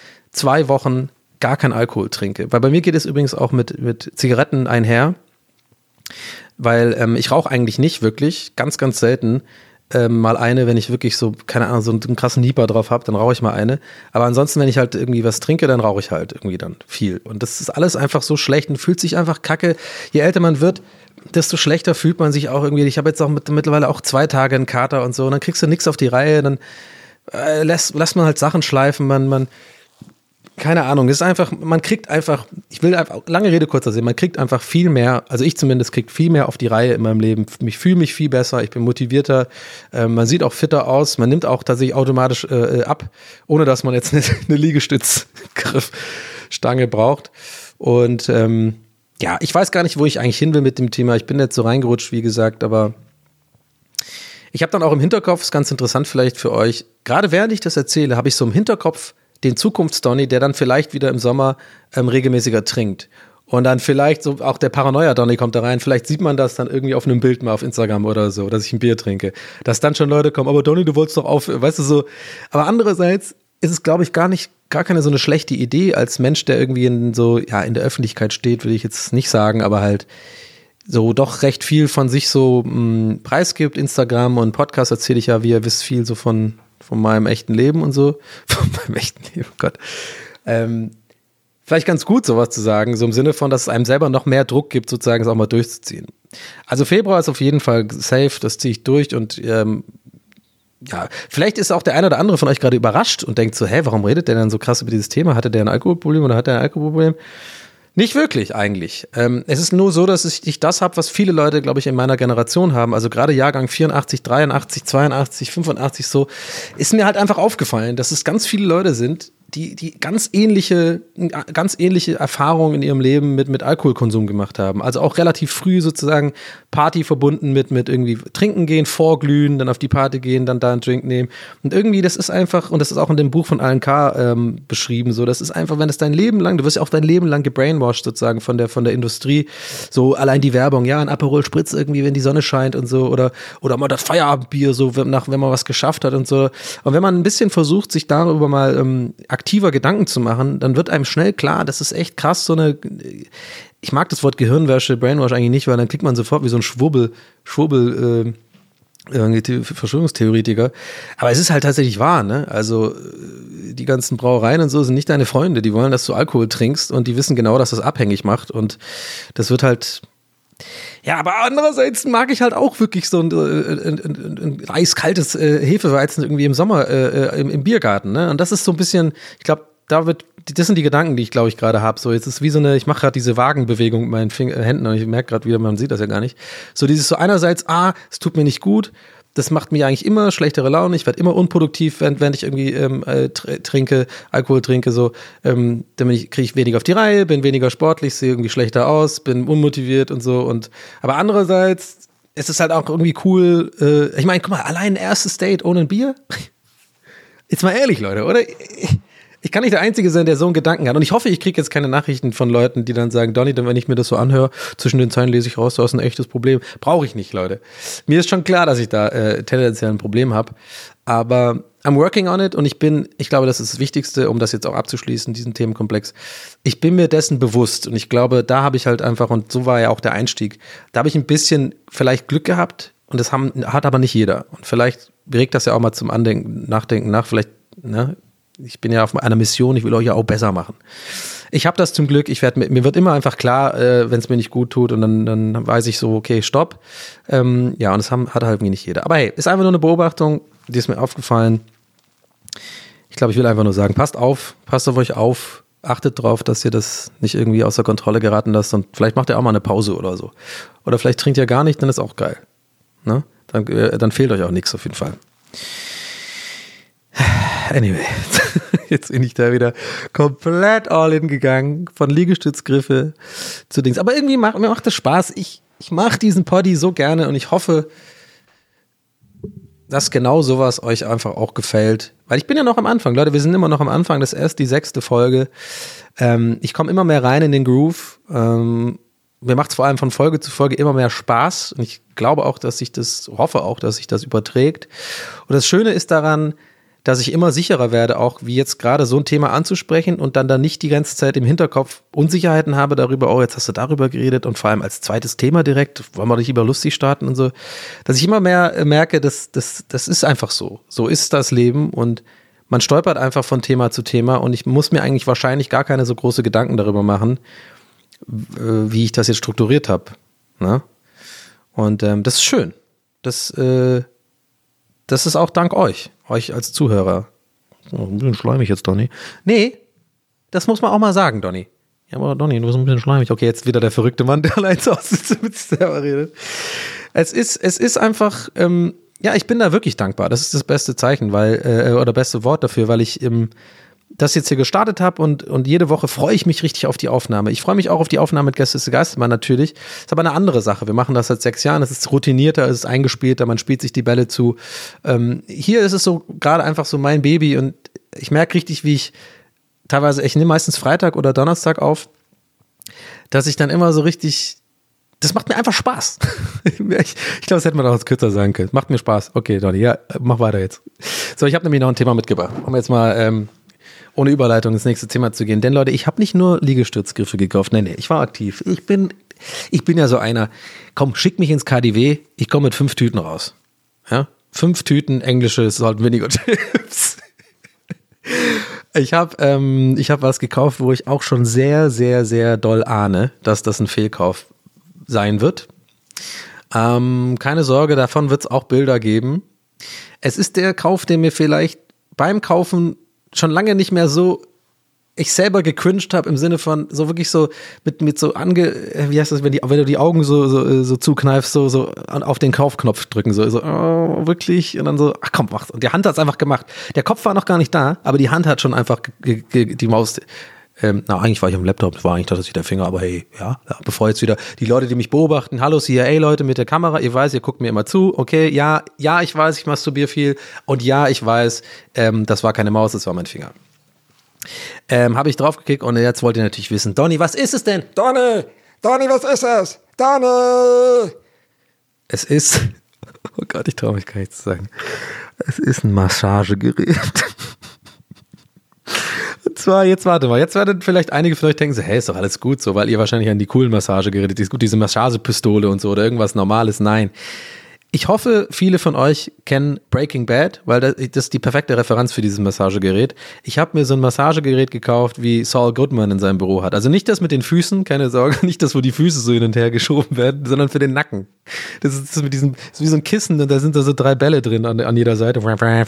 [SPEAKER 2] 1-2 Wochen gar keinen Alkohol trinke. Weil bei mir geht es übrigens auch mit Zigaretten einher, weil ich rauche eigentlich nicht wirklich, ganz, ganz selten. Mal eine, wenn ich wirklich so, keine Ahnung, so einen krassen Nieper drauf habe, dann rauche ich mal eine. Aber ansonsten, wenn ich halt irgendwie was trinke, dann rauche ich halt irgendwie dann viel. Und das ist alles einfach so schlecht und fühlt sich einfach kacke. Je älter man wird, desto schlechter fühlt man sich auch irgendwie. Ich habe jetzt auch mittlerweile auch 2 Tage einen Kater und so. Und dann kriegst du nichts auf die Reihe. Dann lässt man halt Sachen schleifen. Man keine Ahnung, es ist einfach, man kriegt einfach, ich will einfach, lange Rede, kurzer Sinn, man kriegt einfach viel mehr, also ich zumindest krieg viel mehr auf die Reihe in meinem Leben. Ich fühle mich viel besser, ich bin motivierter, man sieht auch fitter aus, man nimmt auch tatsächlich automatisch ab, ohne dass man jetzt eine Liegestützgriffstange braucht. Und ja, ich weiß gar nicht, wo ich eigentlich hin will mit dem Thema. Ich bin jetzt so reingerutscht, wie gesagt, aber ich habe dann auch im Hinterkopf, ist ganz interessant vielleicht für euch, gerade während ich das erzähle, habe ich so im Hinterkopf den Zukunfts-Donny, der dann vielleicht wieder im Sommer regelmäßiger trinkt. Und dann vielleicht so auch der Paranoia-Donny kommt da rein. Vielleicht sieht man das dann irgendwie auf einem Bild mal auf Instagram oder so, dass ich ein Bier trinke. Dass dann schon Leute kommen, aber Donny, du wolltest doch weißt du so. Aber andererseits ist es, glaube ich, gar keine so eine schlechte Idee als Mensch, der irgendwie in der Öffentlichkeit steht, würde ich jetzt nicht sagen, aber halt so doch recht viel von sich so preisgibt. Instagram und Podcast erzähle ich ja, wie ihr wisst, viel so von meinem echten Leben und so. Von meinem echten Leben, oh Gott. Vielleicht ganz gut, sowas zu sagen, so im Sinne von, dass es einem selber noch mehr Druck gibt, sozusagen es auch mal durchzuziehen. Also Februar ist auf jeden Fall safe, das ziehe ich durch und ja, vielleicht ist auch der eine oder andere von euch gerade überrascht und denkt so, warum redet der denn so krass über dieses Thema? Hatte der ein Alkoholproblem oder hat der ein Alkoholproblem? Nicht wirklich eigentlich. Es ist nur so, dass ich das habe, was viele Leute, glaube ich, in meiner Generation haben. Also gerade Jahrgang 84, 83, 82, 85 so, ist mir halt einfach aufgefallen, dass es ganz viele Leute sind, die ganz ähnliche Erfahrungen in ihrem Leben mit Alkoholkonsum gemacht haben. Also auch relativ früh sozusagen Party verbunden mit irgendwie trinken gehen, vorglühen, dann auf die Party gehen, dann da einen Drink nehmen. Und irgendwie, das ist einfach, und das ist auch in dem Buch von Alan Carr beschrieben, so, das ist einfach, wenn es dein Leben lang, du wirst ja auch dein Leben lang gebrainwashed sozusagen von der Industrie, so allein die Werbung, ja, ein Aperol Spritz irgendwie, wenn die Sonne scheint und so, oder mal das Feierabendbier, so, wenn man was geschafft hat und so. Und wenn man ein bisschen versucht, sich darüber mal aktiver Gedanken zu machen, dann wird einem schnell klar, das ist echt krass, ich mag das Wort Gehirnwäsche, Brainwash eigentlich nicht, weil dann klingt man sofort wie so ein Schwurbel, Verschwörungstheoretiker. Aber es ist halt tatsächlich wahr, ne? Also die ganzen Brauereien und so sind nicht deine Freunde, die wollen, dass du Alkohol trinkst und die wissen genau, dass das abhängig macht und das wird halt. Ja, aber andererseits mag ich halt auch wirklich so ein eiskaltes Hefeweizen irgendwie im Sommer im Biergarten, ne? Und das ist so ein bisschen, ich glaube, das sind die Gedanken, die ich, glaube ich, gerade habe. So, jetzt ist wie ich mache gerade diese Wagenbewegung mit meinen Händen und ich merke gerade wieder, man sieht das ja gar nicht. So dieses so einerseits, es tut mir nicht gut, das macht mir eigentlich immer schlechtere Laune, ich werde immer unproduktiv, wenn ich irgendwie Alkohol trinke, so, dann kriege ich weniger auf die Reihe, bin weniger sportlich, sehe irgendwie schlechter aus, bin unmotiviert und so. Aber andererseits ist es halt auch irgendwie cool, ich meine, guck mal, allein ein erstes Date ohne ein Bier? Jetzt mal ehrlich, Leute, oder? Ich kann nicht der Einzige sein, der so einen Gedanken hat. Und ich hoffe, ich kriege jetzt keine Nachrichten von Leuten, die dann sagen, Donny, wenn ich mir das so anhöre, zwischen den Zeilen lese ich raus, du hast ein echtes Problem. Brauche ich nicht, Leute. Mir ist schon klar, dass ich da tendenziell ein Problem habe. Aber I'm working on it und ich glaube, das ist das Wichtigste, um das jetzt auch abzuschließen, diesen Themenkomplex. Ich bin mir dessen bewusst und ich glaube, da habe ich halt einfach, und so war ja auch der Einstieg, da habe ich ein bisschen vielleicht Glück gehabt und das hat aber nicht jeder. Und vielleicht regt das ja auch mal zum Nachdenken nach, vielleicht, ne? Ich bin ja auf einer Mission, ich will euch ja auch besser machen. Ich habe das zum Glück, mir wird immer einfach klar, wenn es mir nicht gut tut und dann weiß ich so, okay, stopp. Und das hat halt irgendwie nicht jeder. Aber hey, ist einfach nur eine Beobachtung, die ist mir aufgefallen. Ich glaube, ich will einfach nur sagen, passt auf euch auf, achtet drauf, dass ihr das nicht irgendwie außer Kontrolle geraten lasst und vielleicht macht ihr auch mal eine Pause oder so. Oder vielleicht trinkt ihr gar nicht, dann ist auch geil. Ne? Dann fehlt euch auch nichts auf jeden Fall. Anyway, jetzt bin ich da wieder komplett all in gegangen, von Liegestützgriffe zu Dings. Aber irgendwie mir macht das Spaß. Ich mache diesen Poddy so gerne und ich hoffe, dass genau sowas euch einfach auch gefällt. Weil ich bin ja noch am Anfang, Leute, wir sind immer noch am Anfang, das ist erst die 6. Folge. Ich komme immer mehr rein in den Groove. Mir macht es vor allem von Folge zu Folge immer mehr Spaß und ich glaube auch, hoffe auch, dass sich das überträgt. Und das Schöne ist daran, dass ich immer sicherer werde, auch wie jetzt gerade so ein Thema anzusprechen und dann nicht die ganze Zeit im Hinterkopf Unsicherheiten habe darüber, jetzt hast du darüber geredet und vor allem als zweites Thema direkt, wollen wir nicht lieber lustig starten und so, dass ich immer mehr merke, das ist einfach so. So ist das Leben und man stolpert einfach von Thema zu Thema und ich muss mir eigentlich wahrscheinlich gar keine so große Gedanken darüber machen, wie ich das jetzt strukturiert habe. Ne? Und das ist schön. Das ist auch dank euch als Zuhörer. Oh, ein bisschen schleimig jetzt doch nicht. Nee, Das muss man auch mal sagen, Donny. Ja, aber Donny, du bist ein bisschen schleimig. Okay, jetzt wieder der verrückte Mann, der allein zu Hause sitzt und mit sich selber redet. Es ist einfach, ja, ich bin da wirklich dankbar. Das ist das beste Zeichen, oder beste Wort dafür, weil ich das jetzt hier gestartet habe und jede Woche freue ich mich richtig auf die Aufnahme. Ich freue mich auch auf die Aufnahme mit Gäste ist Geistermann natürlich. Ist aber eine andere Sache. Wir machen das seit 6 Jahren. Es ist routinierter, es ist eingespielter, man spielt sich die Bälle zu. Hier ist es so gerade einfach so mein Baby und ich merke richtig, wie ich nehme meistens Freitag oder Donnerstag auf, dass ich dann immer so richtig, das macht mir einfach Spaß. Ich glaube, das hätte man auch als kürzer sagen können. Macht mir Spaß. Okay, Donny, ja, mach weiter jetzt. So, ich habe nämlich noch ein Thema mitgebracht. Um jetzt mal ohne Überleitung ins nächste Thema zu gehen. Denn Leute, ich habe nicht nur Liegestützgriffe gekauft. Nee, ich war aktiv. Ich bin ja so einer, komm, schick mich ins KDW, ich komme mit 5 Tüten raus. Ja? 5 Tüten englische Salt Vinegar Chips. Ich hab was gekauft, wo ich auch schon sehr, sehr, sehr doll ahne, dass das ein Fehlkauf sein wird. Keine Sorge, davon wird es auch Bilder geben. Es ist der Kauf, der mir vielleicht beim Kaufen schon lange nicht mehr so ich selber gecringed habe im Sinne von so wirklich so mit so wie heißt das, wenn du die Augen so zukneifst, so auf den Kaufknopf drücken, so oh, wirklich und dann so, ach komm, mach's. Und die Hand hat's einfach gemacht. Der Kopf war noch gar nicht da, aber die Hand hat schon einfach die Maus, eigentlich war ich am Laptop, war eigentlich tatsächlich der Finger, aber hey, ja, bevor jetzt wieder die Leute, die mich beobachten, hallo CIA-Leute mit der Kamera, ihr weiß, ihr guckt mir immer zu, okay, ja, ich weiß, ich masturbiere viel und ja, ich weiß, das war keine Maus, das war mein Finger. Habe ich draufgeklickt und jetzt wollt ihr natürlich wissen, Donny, was ist es denn? Donny, was ist es? Donny! Es ist, oh Gott, ich traue mich gar nicht zu sagen, es ist ein Massagegerät. Und zwar, jetzt warte mal, jetzt werden vielleicht einige von euch denken so, hey, ist doch alles gut so, weil ihr wahrscheinlich an die coolen Massagegeräte, diese Massagepistole und so oder irgendwas Normales, nein. Ich hoffe, viele von euch kennen Breaking Bad, weil das ist die perfekte Referenz für dieses Massagegerät. Ich habe mir so ein Massagegerät gekauft, wie Saul Goodman in seinem Büro hat. Also nicht das mit den Füßen, keine Sorge, nicht das, wo die Füße so hin und her geschoben werden, sondern für den Nacken. Das ist mit diesem, ist wie so ein Kissen und da sind da so 3 Bälle drin an jeder Seite. Und dann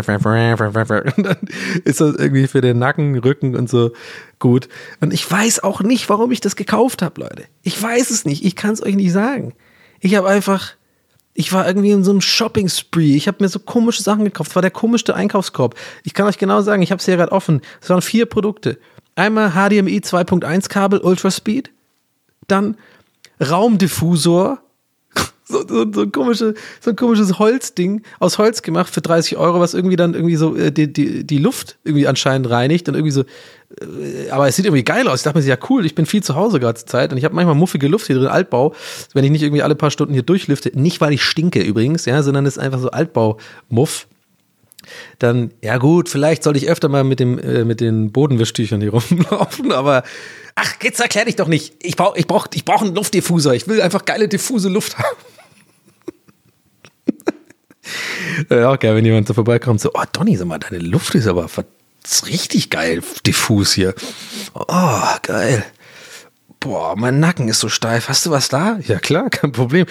[SPEAKER 2] ist das irgendwie für den Nacken, Rücken und so gut. Und ich weiß auch nicht, warum ich das gekauft habe, Leute. Ich weiß es nicht, ich kann es euch nicht sagen. Ich war irgendwie in so einem Shopping-Spree. Ich habe mir so komische Sachen gekauft. Es war der komischste Einkaufskorb. Ich kann euch genau sagen, ich habe es hier gerade offen. Es waren 4 Produkte. Einmal HDMI 2.1 Kabel Ultraspeed. Dann Raumdiffusor. So ein komisches Holzding aus Holz gemacht für 30 €, was irgendwie dann irgendwie so die Luft irgendwie anscheinend reinigt und irgendwie so, aber es sieht irgendwie geil aus. Ich dachte mir, ja cool, ich bin viel zu Hause gerade zur Zeit und ich habe manchmal muffige Luft hier drin, Altbau, wenn ich nicht irgendwie alle paar Stunden hier durchlüfte. Nicht, weil ich stinke übrigens, ja, sondern es ist einfach so Altbau-Muff. Dann, ja gut, vielleicht sollte ich öfter mal mit den Bodenwischtüchern hier rumlaufen, aber ach, jetzt erklär dich doch nicht. Ich brauch einen Luftdiffuser. Ich will einfach geile, diffuse Luft haben. Ja, geil, wenn jemand so vorbeikommt, so, oh Donny, sag mal, deine Luft ist aber richtig geil, diffus hier. Oh, geil. Boah, mein Nacken ist so steif. Hast du was da? Ja klar, kein Problem.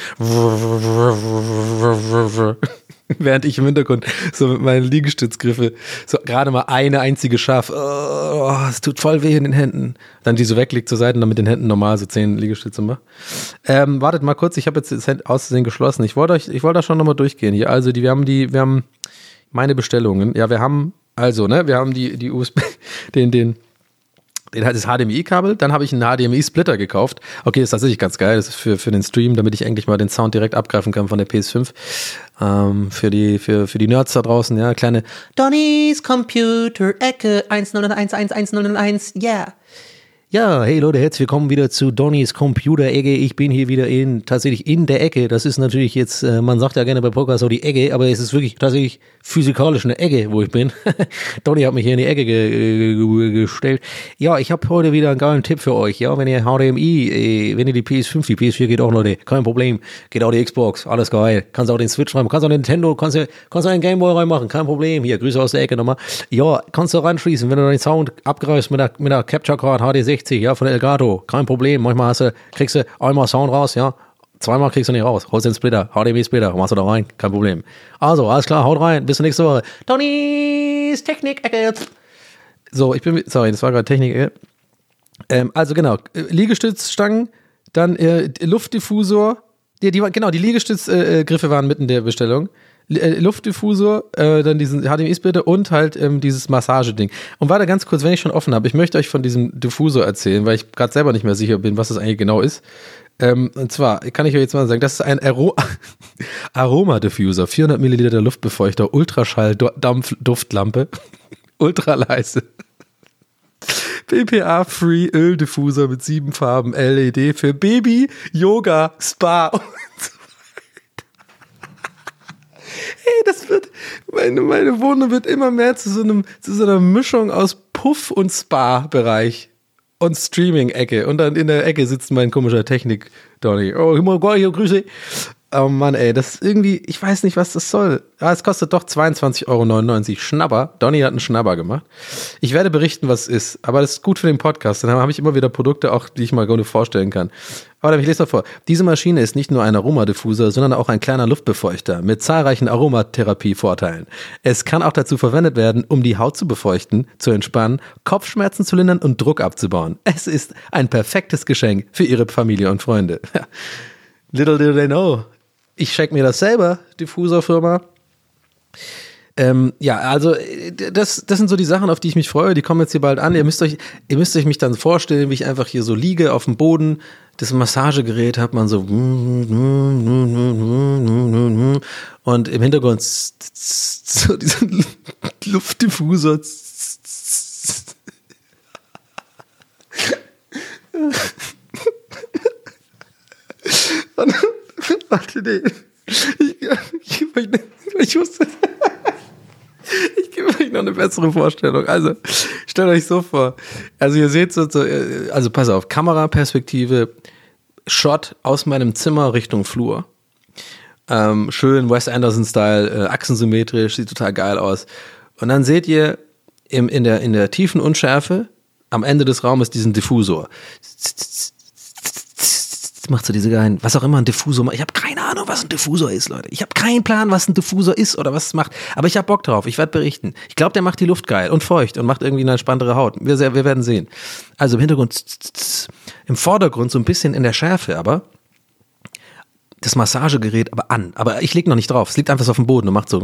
[SPEAKER 2] Während ich im Hintergrund so mit meinen Liegestützgriffe so gerade mal eine einzige schaffe. Oh, es tut voll weh in den Händen. Dann die so weglegt zur Seite und dann mit den Händen normal so 10 Liegestütze mache. Wartet mal kurz, ich habe jetzt das Auszusehen geschlossen. Ich wollte da schon nochmal durchgehen hier. Also wir haben meine Bestellungen. Ja, wir haben die USB, das HDMI-Kabel, dann habe ich einen HDMI-Splitter gekauft. Okay, ist tatsächlich ganz geil, das ist für den Stream, damit ich endlich mal den Sound direkt abgreifen kann von der PS5. Für die Nerds da draußen, ja, kleine Donny's Computer Ecke 10111101, yeah. Ja, hey Leute, herzlich willkommen wieder zu Donny's Computer-Ecke. Ich bin hier wieder tatsächlich in der Ecke. Das ist natürlich jetzt, man sagt ja gerne bei Podcast so die Ecke, aber es ist wirklich tatsächlich physikalisch eine Ecke, wo ich bin. Donny hat mich hier in die Ecke gestellt. Ja, ich habe heute wieder einen geilen Tipp für euch. Ja, wenn ihr HDMI, wenn ihr die PS4 geht auch, Leute, kein Problem. Geht auch die Xbox, alles geil. Kannst auch den Switch rein, kannst auch den Nintendo, kannst auch einen Gameboy reinmachen, kein Problem. Hier, Grüße aus der Ecke nochmal. Ja, kannst du reinschließen, wenn du den Sound abgreifst mit der Capture Card HD60. Ja, von Elgato, kein Problem. Manchmal kriegst du einmal Sound raus, ja. Zweimal kriegst du nicht raus. Holst den Splitter, HDMI-Splitter, machst du da rein, kein Problem. Also, alles klar, haut rein, bis zur nächsten Woche. Donny's Technik-Ecke. So, sorry, das war gerade Technik. Also genau, Liegestützstangen, dann Luftdiffusor. Die Liegestützgriffe waren mitten in der Bestellung. Luftdiffusor, dann diesen HDMI-Splitter und halt dieses Massageding. Und warte ganz kurz, wenn ich schon offen habe, ich möchte euch von diesem Diffusor erzählen, weil ich gerade selber nicht mehr sicher bin, was das eigentlich genau ist. Und zwar kann ich euch jetzt mal sagen, das ist ein Aromadiffuser, 400 Milliliter Luftbefeuchter, Ultraschall-Duftlampe, ultraleise. BPA-Free Öldiffuser mit 7 Farben, LED für Baby, Yoga, Spa und so weiter. Hey, das wird, meine Wohnung wird immer mehr zu so einer Mischung aus Puff- und Spa-Bereich und Streaming-Ecke. Und dann in der Ecke sitzt mein komischer Technik-Donny. Oh, Grüße. Oh Mann, ey, das ist irgendwie, ich weiß nicht, was das soll. Ah, es kostet doch 22,99 € Schnabber. Donny hat einen Schnabber gemacht. Ich werde berichten, was es ist, aber das ist gut für den Podcast. Dann habe ich immer wieder Produkte, auch die ich mal gerne vorstellen kann. Aber ich lese mal vor. Diese Maschine ist nicht nur ein Aromadiffuser, sondern auch ein kleiner Luftbefeuchter mit zahlreichen Aromatherapie-Vorteilen. Es kann auch dazu verwendet werden, um die Haut zu befeuchten, zu entspannen, Kopfschmerzen zu lindern und Druck abzubauen. Es ist ein perfektes Geschenk für Ihre Familie und Freunde. Little do they know. Ich check mir das selber, Diffuserfirma. Ja, also das sind so die Sachen, auf die ich mich freue. Die kommen jetzt hier bald an. Ihr müsst euch mich dann vorstellen, wie ich einfach hier so liege auf dem Boden. Das Massagegerät hat man so und im Hintergrund so diesen Luftdiffuser. Und, warte, nee. Ich gebe euch noch eine bessere Vorstellung. Also, stellt euch so vor. Also, ihr seht so, also pass auf, Kameraperspektive, Shot aus meinem Zimmer Richtung Flur. Schön Wes Anderson-Style, achsensymmetrisch, sieht total geil aus. Und dann seht ihr in der tiefen Unschärfe am Ende des Raumes diesen Diffusor. Macht so diese geilen, was auch immer ein Diffusor macht. Ich habe keine Ahnung, was ein Diffusor ist, Leute. Ich habe keinen Plan, was ein Diffusor ist oder was es macht. Aber ich habe Bock drauf. Ich werde berichten. Ich glaube, der macht die Luft geil und feucht und macht irgendwie eine entspanntere Haut. Wir werden sehen. Also im Hintergrund, im Vordergrund so ein bisschen in der Schärfe, aber das Massagegerät aber an. Aber ich lege noch nicht drauf. Es liegt einfach so auf dem Boden und macht so.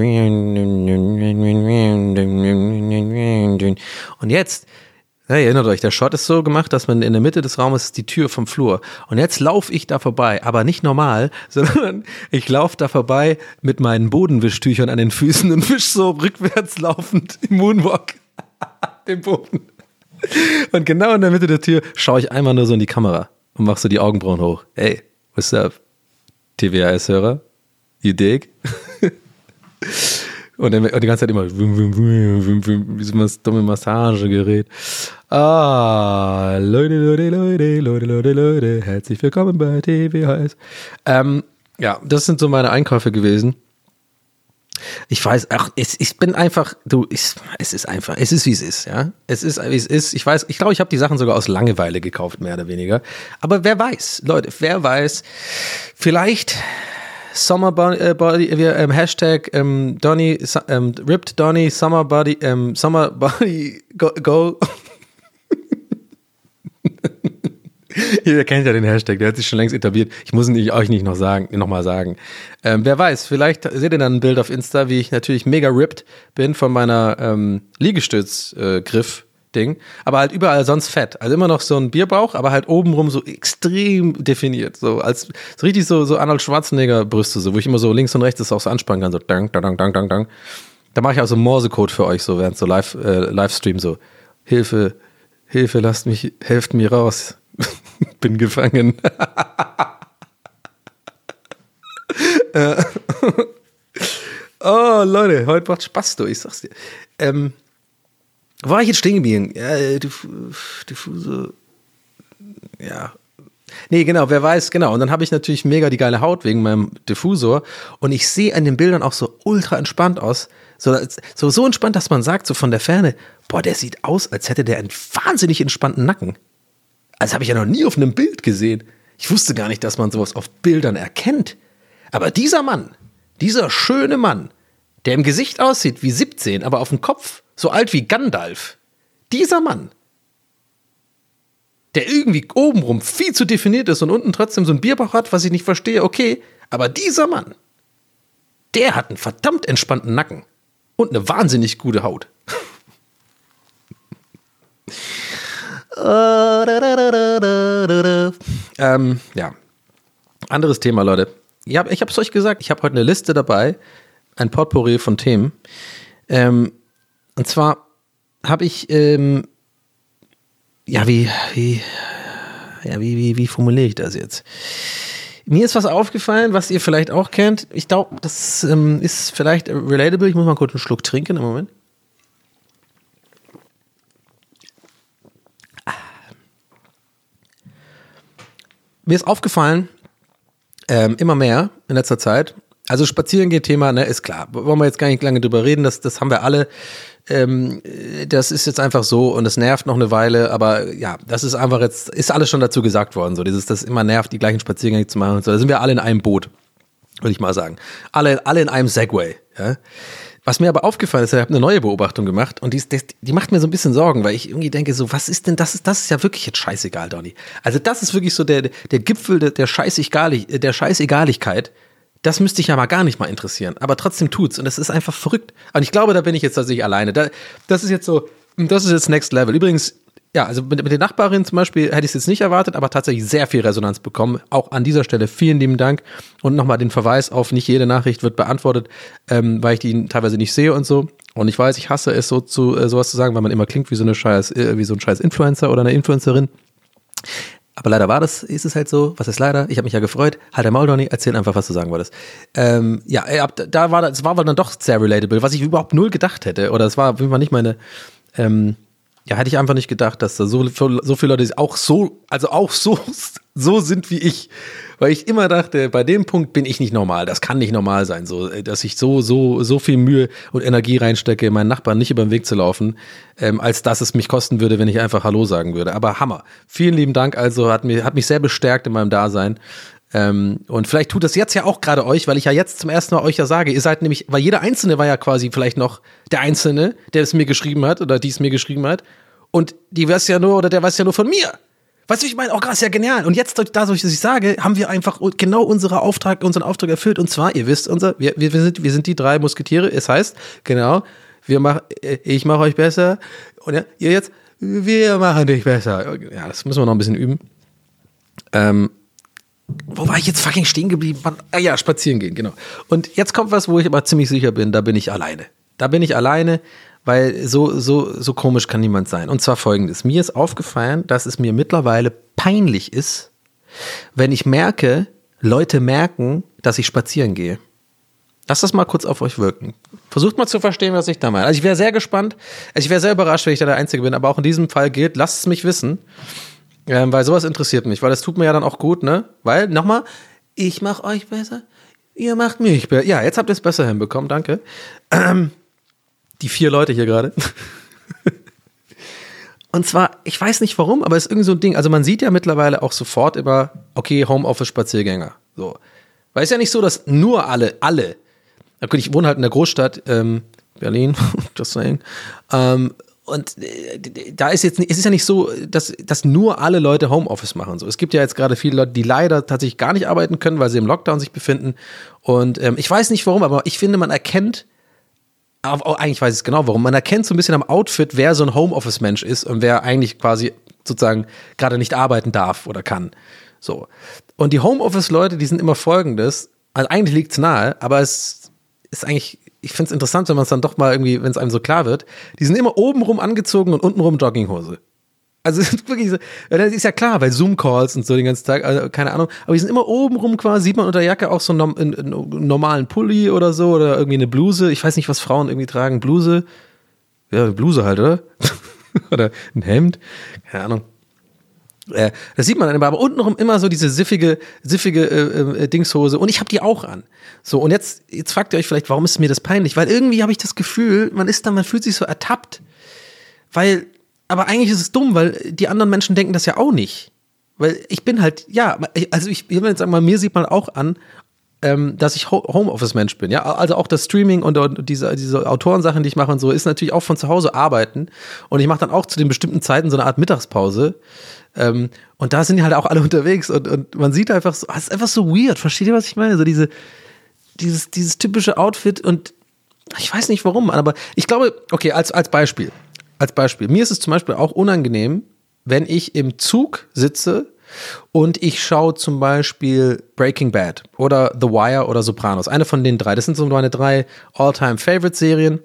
[SPEAKER 2] Und jetzt, hey, erinnert euch, der Shot ist so gemacht, dass man in der Mitte des Raumes ist die Tür vom Flur. Und jetzt laufe ich da vorbei, aber nicht normal, sondern ich laufe da vorbei mit meinen Bodenwischtüchern an den Füßen und wisch so rückwärts laufend im Moonwalk den Boden. Und genau in der Mitte der Tür schaue ich einmal nur so in die Kamera und mache so die Augenbrauen hoch. Hey, what's up? TWAS-Hörer? You dig? Und die ganze Zeit immer wie so ein dumme Massagegerät. Leute, herzlich willkommen bei TWHS. Ja, das sind so meine Einkäufe gewesen. Ich weiß, ich bin einfach, es ist einfach, es ist wie es ist, ja. Es ist wie es ist. Ich glaube, ich habe die Sachen sogar aus Langeweile gekauft, mehr oder weniger. Aber wer weiß, Leute, vielleicht Summer Body, Hashtag Donny, Ripped Donny, Summer Body, go. Ihr kennt ja den Hashtag, der hat sich schon längst etabliert. Ich muss ihn euch nicht nochmal sagen. Wer weiß, vielleicht seht ihr dann ein Bild auf Insta, wie ich natürlich mega ripped bin von meiner Liegestütz-Griff-Ding, aber halt überall sonst fett. Also immer noch so ein Bierbauch, aber halt obenrum so extrem definiert. So richtig so Arnold Schwarzenegger-Brüste, so, wo ich immer so links und rechts das auch so anspannen kann. So dang, dang, dang, dang, dang. Da mache ich auch so Morsecode für euch, so während so Livestream so. Hilfe, helft mir raus. Bin gefangen. Oh, Leute, heute macht Spaß, du, ich sag's dir. Wo war ich jetzt stehen geblieben? Ja, Diffuse. Ja. Nee, genau, wer weiß, genau. Und dann habe ich natürlich mega die geile Haut wegen meinem Diffusor. Und ich sehe an den Bildern auch so ultra entspannt aus. So entspannt, dass man sagt, so von der Ferne, boah, der sieht aus, als hätte der einen wahnsinnig entspannten Nacken. Das habe ich ja noch nie auf einem Bild gesehen. Ich wusste gar nicht, dass man sowas auf Bildern erkennt. Aber dieser Mann, dieser schöne Mann, der im Gesicht aussieht wie 17, aber auf dem Kopf so alt wie Gandalf, Dieser Mann, der irgendwie obenrum viel zu definiert ist und unten trotzdem so ein Bierbauch hat, was ich nicht verstehe, okay, aber dieser Mann, der hat einen verdammt entspannten Nacken und eine wahnsinnig gute Haut. Ja, anderes Thema, Leute. Ja, ich habe es euch gesagt, ich habe heute eine Liste dabei, ein Potpourri von Themen. Und zwar habe ich, wie formuliere ich das jetzt? Mir ist was aufgefallen, was ihr vielleicht auch kennt. Ich glaube, das ist vielleicht relatable. Ich muss mal kurz einen Schluck trinken im Moment. Mir ist aufgefallen, immer mehr in letzter Zeit. Also Spazierengehen-Thema, ne, ist klar. Wollen wir jetzt gar nicht lange drüber reden, das haben wir alle. Das ist jetzt einfach so und es nervt noch eine Weile, aber ja, das ist einfach jetzt, ist alles schon dazu gesagt worden, so das immer nervt, die gleichen Spaziergänge zu machen und so. Da sind wir alle in einem Boot, würde ich mal sagen. Alle in einem Segway, ja. Was mir aber aufgefallen ist, ich habe eine neue Beobachtung gemacht und die macht mir so ein bisschen Sorgen, weil ich irgendwie denke so, was ist denn das? Das ist ja wirklich jetzt scheißegal, Donny. Also das ist wirklich so der Gipfel der Scheißegaligkeit. Das müsste ich ja mal gar nicht mal interessieren, aber trotzdem tut's und das ist einfach verrückt. Und ich glaube, da bin ich jetzt tatsächlich alleine. Das ist jetzt Next Level. Übrigens, ja, also mit den Nachbarinnen zum Beispiel hätte ich es jetzt nicht erwartet, aber tatsächlich sehr viel Resonanz bekommen. Auch an dieser Stelle vielen lieben Dank und nochmal den Verweis auf, nicht jede Nachricht wird beantwortet, weil ich die teilweise nicht sehe und so. Und ich weiß, ich hasse es sowas zu sagen, weil man immer klingt wie so ein scheiß Influencer oder eine Influencerin. Aber leider ist es halt so. Was ist leider? Ich habe mich ja gefreut. Halt der Maul, Donny, erzähl einfach, was du sagen wolltest. Es war dann doch sehr relatable, was ich überhaupt null gedacht hätte. Oder es war auf jeden Fall nicht meine, hätte ich einfach nicht gedacht, dass da so viele Leute auch so sind wie ich. Weil ich immer dachte, bei dem Punkt bin ich nicht normal. Das kann nicht normal sein, so, dass ich so viel Mühe und Energie reinstecke, meinen Nachbarn nicht über den Weg zu laufen, als dass es mich kosten würde, wenn ich einfach Hallo sagen würde. Aber Hammer. Vielen lieben Dank. Also hat mich sehr bestärkt in meinem Dasein. Und vielleicht tut das jetzt ja auch gerade euch, weil ich ja jetzt zum ersten Mal euch ja sage, ihr seid nämlich, weil jeder Einzelne war ja quasi vielleicht noch der Einzelne, der es mir geschrieben hat oder die es mir geschrieben hat. Und der weiß ja nur von mir. Weißt du, ich meine, ist ja genial. Und jetzt, dadurch, dass ich sage, haben wir einfach genau unseren Auftrag erfüllt. Und zwar, ihr wisst, wir sind die 3 Musketiere. Es heißt, genau, ich mache euch besser. Und ja, ihr jetzt, wir machen dich besser. Ja, das müssen wir noch ein bisschen üben. Wo war ich jetzt fucking stehen geblieben? Ja, spazieren gehen, genau. Und jetzt kommt was, wo ich aber ziemlich sicher bin, da bin ich alleine. Weil so komisch kann niemand sein. Und zwar Folgendes. Mir ist aufgefallen, dass es mir mittlerweile peinlich ist, wenn ich merke, Leute merken, dass ich spazieren gehe. Lasst das mal kurz auf euch wirken. Versucht mal zu verstehen, was ich da meine. Also ich wäre sehr gespannt, ich wäre sehr überrascht, wenn ich da der Einzige bin, aber auch in diesem Fall gilt, lasst es mich wissen, weil sowas interessiert mich, weil das tut mir ja dann auch gut, ne? Weil, nochmal, ich mache euch besser, ihr macht mich besser. Ja, jetzt habt ihr es besser hinbekommen, danke. Die 4 Leute hier gerade. Und zwar, ich weiß nicht warum, aber es ist irgendwie so ein Ding. Also man sieht ja mittlerweile auch sofort immer, okay, Homeoffice-Spaziergänger. So. Weil es ist ja nicht so, dass nur alle, okay, ich wohne halt in der Großstadt, Berlin, just saying. Und da ist es ist ja nicht so, dass nur alle Leute Homeoffice machen. So. Es gibt ja jetzt gerade viele Leute, die leider tatsächlich gar nicht arbeiten können, weil sie im Lockdown sich befinden. Und ich weiß nicht warum, aber ich finde, man erkennt, eigentlich weiß ich es genau warum. Man erkennt so ein bisschen am Outfit, wer so ein Homeoffice-Mensch ist und wer eigentlich quasi sozusagen gerade nicht arbeiten darf oder kann. So. Und die Homeoffice-Leute, die sind immer folgendes. Also eigentlich liegt es nahe, aber es ist eigentlich, ich finde es interessant, wenn man es dann doch mal irgendwie, wenn es einem so klar wird. Die sind immer obenrum angezogen und untenrum Jogginghose. Also es ist wirklich so, das ist ja klar, bei Zoom-Calls und so den ganzen Tag, also keine Ahnung, aber die sind immer obenrum quasi, sieht man unter der Jacke auch so einen normalen Pulli oder so oder irgendwie eine Bluse. Ich weiß nicht, was Frauen irgendwie tragen. Bluse? Ja, Bluse halt, oder? Oder ein Hemd? Keine Ahnung. Das sieht man dann immer, aber untenrum immer so diese siffige Dingshose und ich habe die auch an. So, und jetzt fragt ihr euch vielleicht, warum ist mir das peinlich? Weil irgendwie habe ich das Gefühl, man fühlt sich so ertappt, aber eigentlich ist es dumm, weil die anderen Menschen denken das ja auch nicht. Weil ich bin halt, ja, also ich will jetzt sagen mal, mir sieht man auch an, dass ich Homeoffice-Mensch bin. Ja, also auch das Streaming und diese Autorensachen, die ich mache und so, ist natürlich auch von zu Hause arbeiten. Und ich mache dann auch zu den bestimmten Zeiten so eine Art Mittagspause. Und da sind die halt auch alle unterwegs und man sieht einfach so, es ist einfach so weird. Versteht ihr, was ich meine? So dieses typische Outfit und ich weiß nicht warum, aber ich glaube, okay, als Beispiel. Mir ist es zum Beispiel auch unangenehm, wenn ich im Zug sitze und ich schaue zum Beispiel Breaking Bad oder The Wire oder Sopranos. Eine von den 3. Das sind so meine 3 All-Time-Favorite-Serien.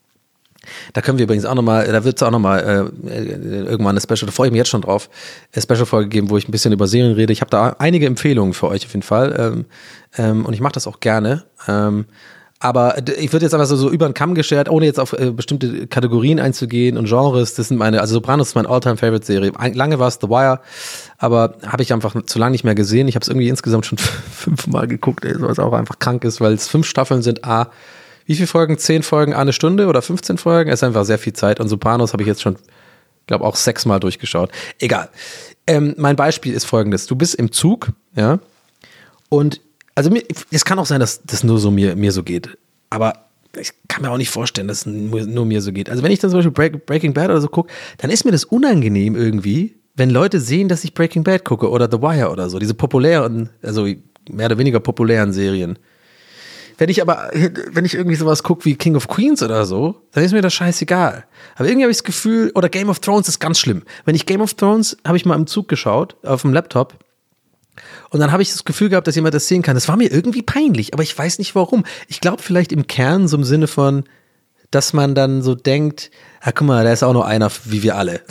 [SPEAKER 2] Da können wir übrigens auch nochmal, da wird es auch nochmal irgendwann eine Special, da freue ich mich jetzt schon drauf, eine Special-Folge geben, wo ich ein bisschen über Serien rede. Ich habe da einige Empfehlungen für euch auf jeden Fall und ich mache das auch gerne. Aber ich würde jetzt einfach so über den Kamm geschert, ohne jetzt auf bestimmte Kategorien einzugehen und Genres. Das sind also Sopranos ist meine All-Time-Favorite-Serie. Lange war es The Wire, aber habe ich einfach zu lange nicht mehr gesehen. Ich habe es irgendwie insgesamt schon 5-mal geguckt, was auch einfach krank ist, weil es 5 Staffeln sind. Wie viele Folgen? 10 Folgen, eine Stunde oder 15 Folgen? Es ist einfach sehr viel Zeit. Und Sopranos habe ich jetzt schon, glaube auch 6-mal durchgeschaut. Egal. Mein Beispiel ist folgendes. Du bist im Zug, ja, und also es kann auch sein, dass das nur so mir so geht. Aber ich kann mir auch nicht vorstellen, dass es nur mir so geht. Also wenn ich dann zum Beispiel Breaking Bad oder so gucke, dann ist mir das unangenehm irgendwie, wenn Leute sehen, dass ich Breaking Bad gucke oder The Wire oder so. Diese populären, also mehr oder weniger populären Serien. Wenn ich irgendwie sowas gucke wie King of Queens oder so, dann ist mir das scheißegal. Aber irgendwie habe ich das Gefühl, oder Game of Thrones ist ganz schlimm. Wenn ich Game of Thrones, habe ich mal im Zug geschaut, auf dem Laptop. Und dann habe ich das Gefühl gehabt, dass jemand das sehen kann. Das war mir irgendwie peinlich, aber ich weiß nicht warum. Ich glaube vielleicht im Kern so im Sinne von, dass man dann so denkt, guck mal, da ist auch noch einer wie wir alle.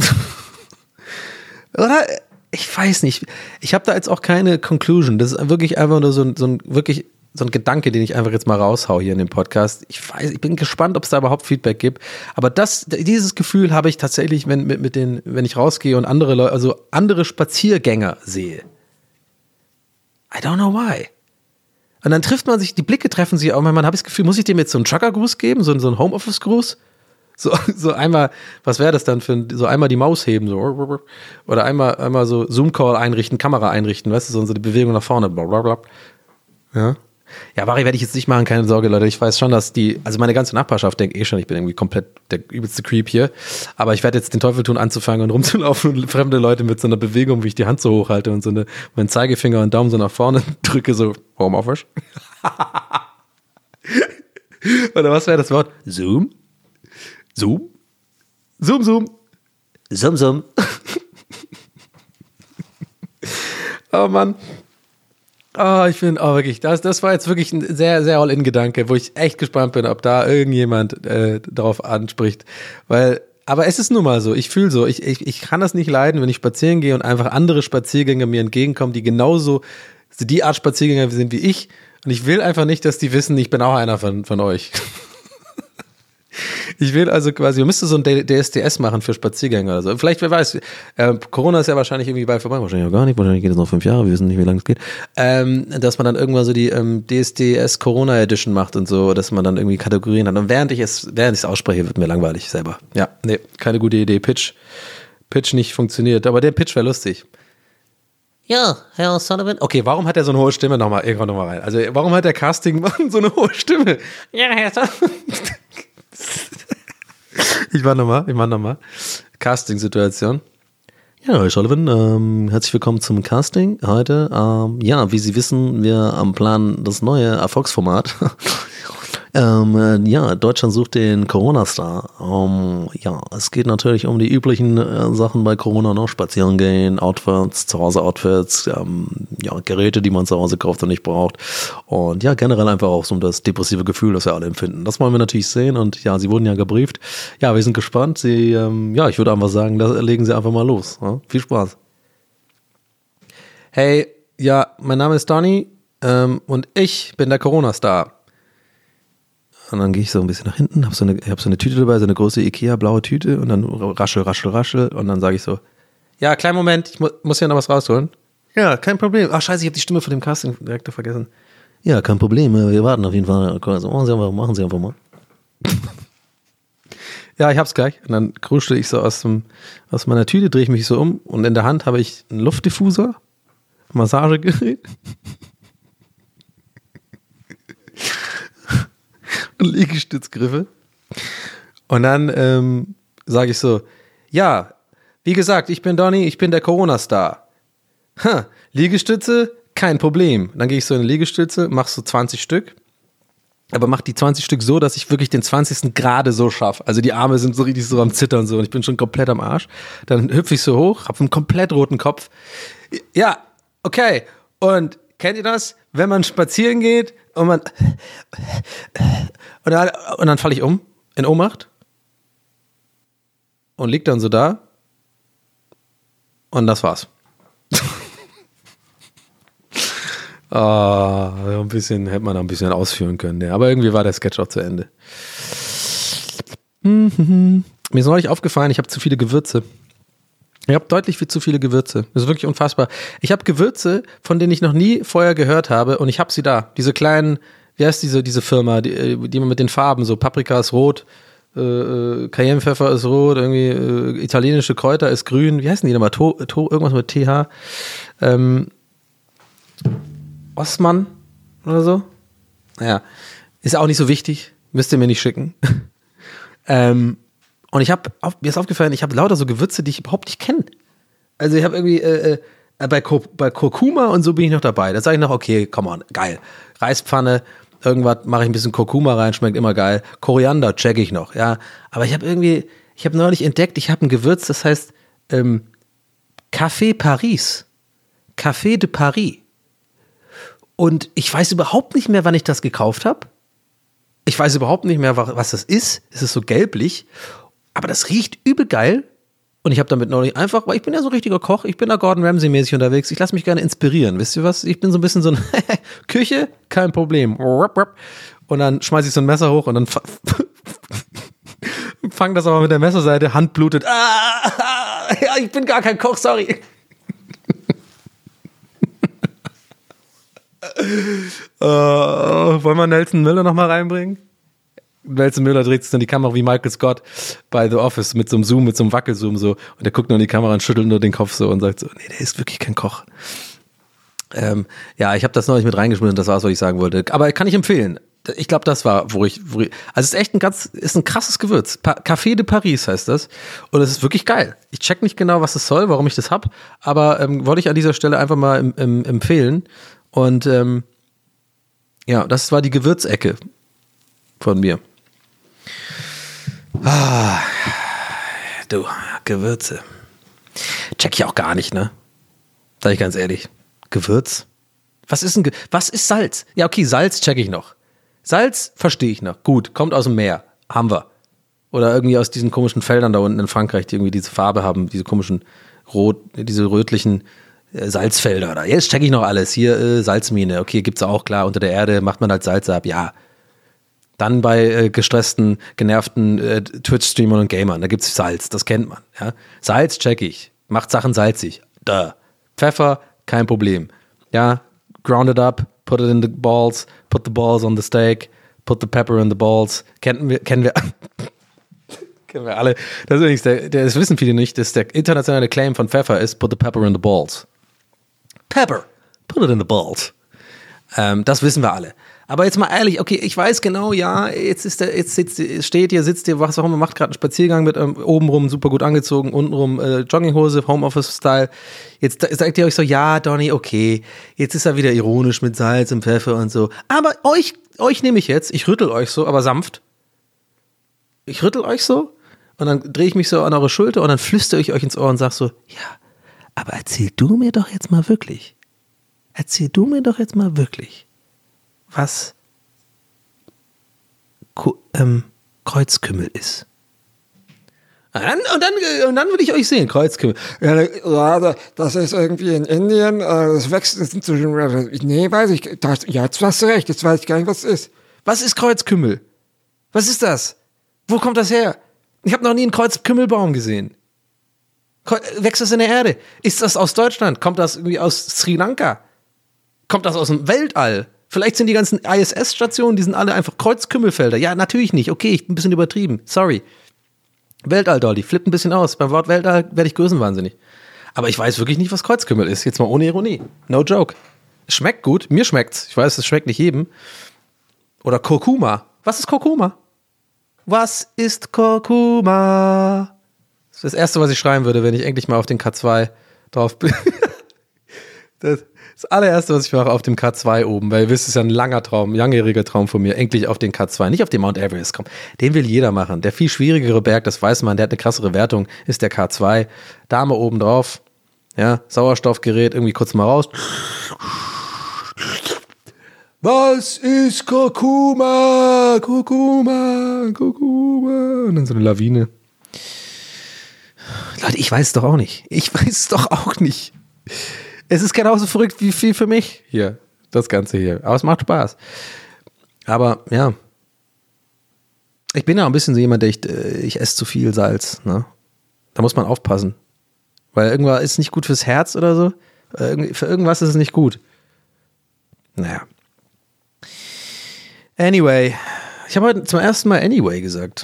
[SPEAKER 2] Oder? Ich weiß nicht. Ich habe da jetzt auch keine Conclusion. Das ist wirklich einfach nur so ein Gedanke, den ich einfach jetzt mal raushau hier in dem Podcast. Ich bin gespannt, ob es da überhaupt Feedback gibt. Aber dieses Gefühl habe ich tatsächlich, wenn ich rausgehe und andere Leute, also andere Spaziergänger sehe. I don't know why. Und dann trifft man sich, die Blicke treffen sich auch, man habe das Gefühl, muss ich dem jetzt so einen Trucker-Gruß geben, so einen Homeoffice-Gruß? So einmal, was wäre das dann so einmal die Maus heben, so, oder einmal so Zoom-Call einrichten, Kamera einrichten, weißt du, so die Bewegung nach vorne, blablabla. Ja. Ja, Vari werde ich jetzt nicht machen, keine Sorge, Leute. Ich weiß schon, dass also meine ganze Nachbarschaft denkt schon, ich bin irgendwie komplett der übelste Creep hier. Aber ich werde jetzt den Teufel tun, anzufangen und rumzulaufen und fremde Leute mit so einer Bewegung, wie ich die Hand so hochhalte und meinen Zeigefinger und Daumen so nach vorne drücke, so Homeoffice. Oder was wäre das Wort? Zoom? Zoom? Zoom, Zoom. Zoom, Zoom. Oh Mann. Ich finde, wirklich, das war jetzt wirklich ein sehr, sehr All-In-Gedanke, wo ich echt gespannt bin, ob da irgendjemand darauf anspricht. Aber es ist nun mal so, ich fühle so, ich kann das nicht leiden, wenn ich spazieren gehe und einfach andere Spaziergänger mir entgegenkommen, die genauso die Art Spaziergänger sind wie ich. Und ich will einfach nicht, dass die wissen, ich bin auch einer von euch. Ich will also quasi, wir müssten so ein DSDS machen für Spaziergänger oder so. Vielleicht, wer weiß, Corona ist ja wahrscheinlich irgendwie bald vorbei, wahrscheinlich auch gar nicht, wahrscheinlich geht es noch 5 Jahre, wir wissen nicht, wie lange es geht. Dass man dann irgendwann so die DSDS Corona Edition macht und so, dass man dann irgendwie Kategorien hat. Und während ich es ausspreche, wird mir langweilig selber. Ja, nee, keine gute Idee. Pitch nicht funktioniert, aber der Pitch wäre lustig. Ja, Herr Sullivan. Okay, warum hat er so eine hohe Stimme? Irgendwann nochmal rein. Also, warum hat der Castingmann so eine hohe Stimme? Ja, Herr Sullivan. Ich mach nochmal. Casting-Situation. Ja, Herr Sullivan, herzlich willkommen zum Casting heute. Ja, wie Sie wissen, wir planen das neue Erfolgsformat. Ja, Deutschland sucht den Corona-Star. Ja, es geht natürlich um die üblichen Sachen bei Corona, noch spazieren gehen, Outfits, zu Hause Outfits, ja, Geräte, die man zu Hause kauft und nicht braucht. Und ja, generell einfach auch so das depressive Gefühl, das wir alle empfinden. Das wollen wir natürlich sehen und ja, Sie wurden ja gebrieft. Ja, wir sind gespannt. Ja, ich würde einfach sagen, legen Sie einfach mal los. Ja? Viel Spaß. Hey, ja, mein Name ist Donny und ich bin der Corona-Star. Und dann gehe ich so ein bisschen nach hinten, hab so eine Tüte dabei, so eine große Ikea-blaue Tüte und dann raschel und dann sage ich so, ja, kleinen Moment, ich muss ja noch was rausholen. Ja, kein Problem. Ach scheiße, ich habe die Stimme von dem Casting-Direktor vergessen. Ja, kein Problem, wir warten auf jeden Fall. Also, machen Sie einfach mal. Ja, ich hab's gleich. Und dann kruschel ich so aus meiner Tüte, drehe ich mich so um und in der Hand habe ich einen Luftdiffuser, Massagegerät. Liegestützgriffe. Und dann sage ich so, ja, wie gesagt, ich bin Donny, ich bin der Corona-Star. Liegestütze, kein Problem. Dann gehe ich so in eine Liegestütze, mach so 20 Stück. Aber mach die 20 Stück so, dass ich wirklich den 20. gerade so schaffe. Also die Arme sind so richtig so am Zittern so und ich bin schon komplett am Arsch. Dann hüpfe ich so hoch, hab einen komplett roten Kopf. Ja, okay. Und kennt ihr das? Wenn man spazieren geht und man und dann falle ich um in Ohnmacht und lieg dann so da und das war's. Ein bisschen hätte man noch ein bisschen ausführen können, ja. Aber irgendwie war der Sketch auch zu Ende. Mir ist neulich aufgefallen, ich habe zu viele Gewürze. Ich habe deutlich viel zu viele Gewürze. Das ist wirklich unfassbar. Ich habe Gewürze, von denen ich noch nie vorher gehört habe und ich habe sie da. Diese kleinen, wie heißt diese Firma, die man mit den Farben, so Paprika ist rot, Cayennepfeffer ist rot, irgendwie italienische Kräuter ist grün. Wie heißen die nochmal? Irgendwas mit TH. Osman oder so. Naja, ist auch nicht so wichtig. Müsst ihr mir nicht schicken. Und mir ist aufgefallen, ich habe lauter so Gewürze, die ich überhaupt nicht kenne. Also ich habe irgendwie, bei Kurkuma und so bin ich noch dabei. Da sage ich noch, okay, come on, geil. Reispfanne, irgendwas mache ich ein bisschen Kurkuma rein, schmeckt immer geil. Koriander check ich noch, ja. Aber ich habe neulich entdeckt, ich habe ein Gewürz, das heißt Café Paris. Café de Paris. Und ich weiß überhaupt nicht mehr, wann ich das gekauft habe. Ich weiß überhaupt nicht mehr, was das ist. Es ist so gelblich. Aber das riecht übel geil. Und ich habe damit neulich einfach, weil ich bin ja so ein richtiger Koch, ich bin da Gordon Ramsay-mäßig unterwegs, ich lasse mich gerne inspirieren. Wisst ihr was? Ich bin so ein bisschen so ein Küche, kein Problem. Und dann schmeiße ich so ein Messer hoch und dann fang das aber mit der Messerseite, Hand blutet. Ja, ich bin gar kein Koch, sorry. Wollen wir Nelson Müller nochmal reinbringen? Nelson Müller dreht sich dann die Kamera wie Michael Scott bei The Office mit so einem Zoom, mit so einem Wackelzoom so und der guckt nur in die Kamera und schüttelt nur den Kopf so und sagt so, nee, der ist wirklich kein Koch. Ja, ich habe das neulich mit reingeschmissen, das war's, was ich sagen wollte. Aber kann ich empfehlen. Ich glaube, das war, wo ich also es ist echt ein krasses Gewürz. Café de Paris heißt das und es ist wirklich geil. Ich check nicht genau, was es soll, warum ich das hab, aber wollte ich an dieser Stelle einfach mal empfehlen. Und ja, das war die Gewürzecke von mir. Du, Gewürze. Check ich auch gar nicht, ne? Sag ich ganz ehrlich. Gewürz? Was ist Salz? Ja, okay, Salz check ich noch. Salz verstehe ich noch. Gut, kommt aus dem Meer. Haben wir. Oder irgendwie aus diesen komischen Feldern da unten in Frankreich, die irgendwie diese Farbe haben, diese komischen diese rötlichen Salzfelder da. Jetzt check ich noch alles. Hier Salzmine. Okay, gibt's auch, klar. Unter der Erde macht man halt Salz ab. Ja. Dann bei gestressten, genervten Twitch-Streamern und Gamern. Da gibt's Salz. Das kennt man. Ja? Salz check ich. Macht Sachen salzig. Da. Pfeffer, kein Problem. Ja. Ground it up. Put it in the balls. Put the balls on the steak. Put the pepper in the balls. Kennen wir kennen wir alle. Das ist übrigens das wissen viele nicht, dass der internationale Claim von Pfeffer ist, put the pepper in the balls. Pepper, put it in the balls. Das wissen wir alle. Aber jetzt mal ehrlich, okay, ich weiß genau, ja, sitzt ihr, was auch immer, macht gerade einen Spaziergang mit obenrum super gut angezogen, untenrum Jogginghose, Homeoffice-Style. Jetzt sagt ihr euch so, ja, Donny, okay, jetzt ist er wieder ironisch mit Salz und Pfeffer und so. Aber euch nehme ich jetzt, ich rüttel euch so, aber sanft. Ich rüttel euch so und dann drehe ich mich so an eure Schulter und dann flüstere ich euch ins Ohr und sag so, ja, aber erzähl du mir doch jetzt mal wirklich, was Kreuzkümmel ist. Und dann will ich euch sehen, Kreuzkümmel.
[SPEAKER 4] Ja, das ist irgendwie in Indien, das wächst inzwischen, nee, weiß ich, ja, jetzt hast du recht, jetzt weiß ich gar nicht, was es ist.
[SPEAKER 2] Was ist Kreuzkümmel? Was ist das? Wo kommt das her? Ich habe noch nie einen Kreuzkümmelbaum gesehen. Wächst das in der Erde? Ist das aus Deutschland? Kommt das irgendwie aus Sri Lanka? Kommt das aus dem Weltall? Vielleicht sind die ganzen ISS-Stationen, die sind alle einfach Kreuzkümmelfelder. Ja, natürlich nicht. Okay, ich bin ein bisschen übertrieben. Sorry. Weltall, Dolly, flippt ein bisschen aus. Beim Wort Weltall werde ich größenwahnsinnig. Aber ich weiß wirklich nicht, was Kreuzkümmel ist. Jetzt mal ohne Ironie. No joke. Es schmeckt gut. Mir schmeckt's. Ich weiß, es schmeckt nicht jedem. Oder Kurkuma. Was ist Kurkuma? Was ist Kurkuma? Das ist das Erste, was ich schreiben würde, wenn ich endlich mal auf den K2 drauf bin. Das allererste, was ich mache, auf dem K2 oben, weil ihr wisst, es ist ja ein langjähriger Traum von mir, endlich auf den K2, nicht auf den Mount Everest kommen. Den will jeder machen. Der viel schwierigere Berg, das weiß man, der hat eine krassere Wertung, ist der K2. Da mal oben drauf, ja, Sauerstoffgerät, irgendwie kurz mal raus. Was ist Kurkuma? Kurkuma, Kurkuma. Und dann so eine Lawine. Leute, ich weiß es doch auch nicht. Es ist genauso verrückt wie viel für mich hier, das Ganze hier. Aber es macht Spaß. Aber ja, ich bin ja auch ein bisschen so jemand, ich esse zu viel Salz. Ne? Da muss man aufpassen. Weil irgendwas ist nicht gut fürs Herz oder so. Für irgendwas ist es nicht gut. Naja. Anyway. Ich habe heute zum ersten Mal Anyway gesagt.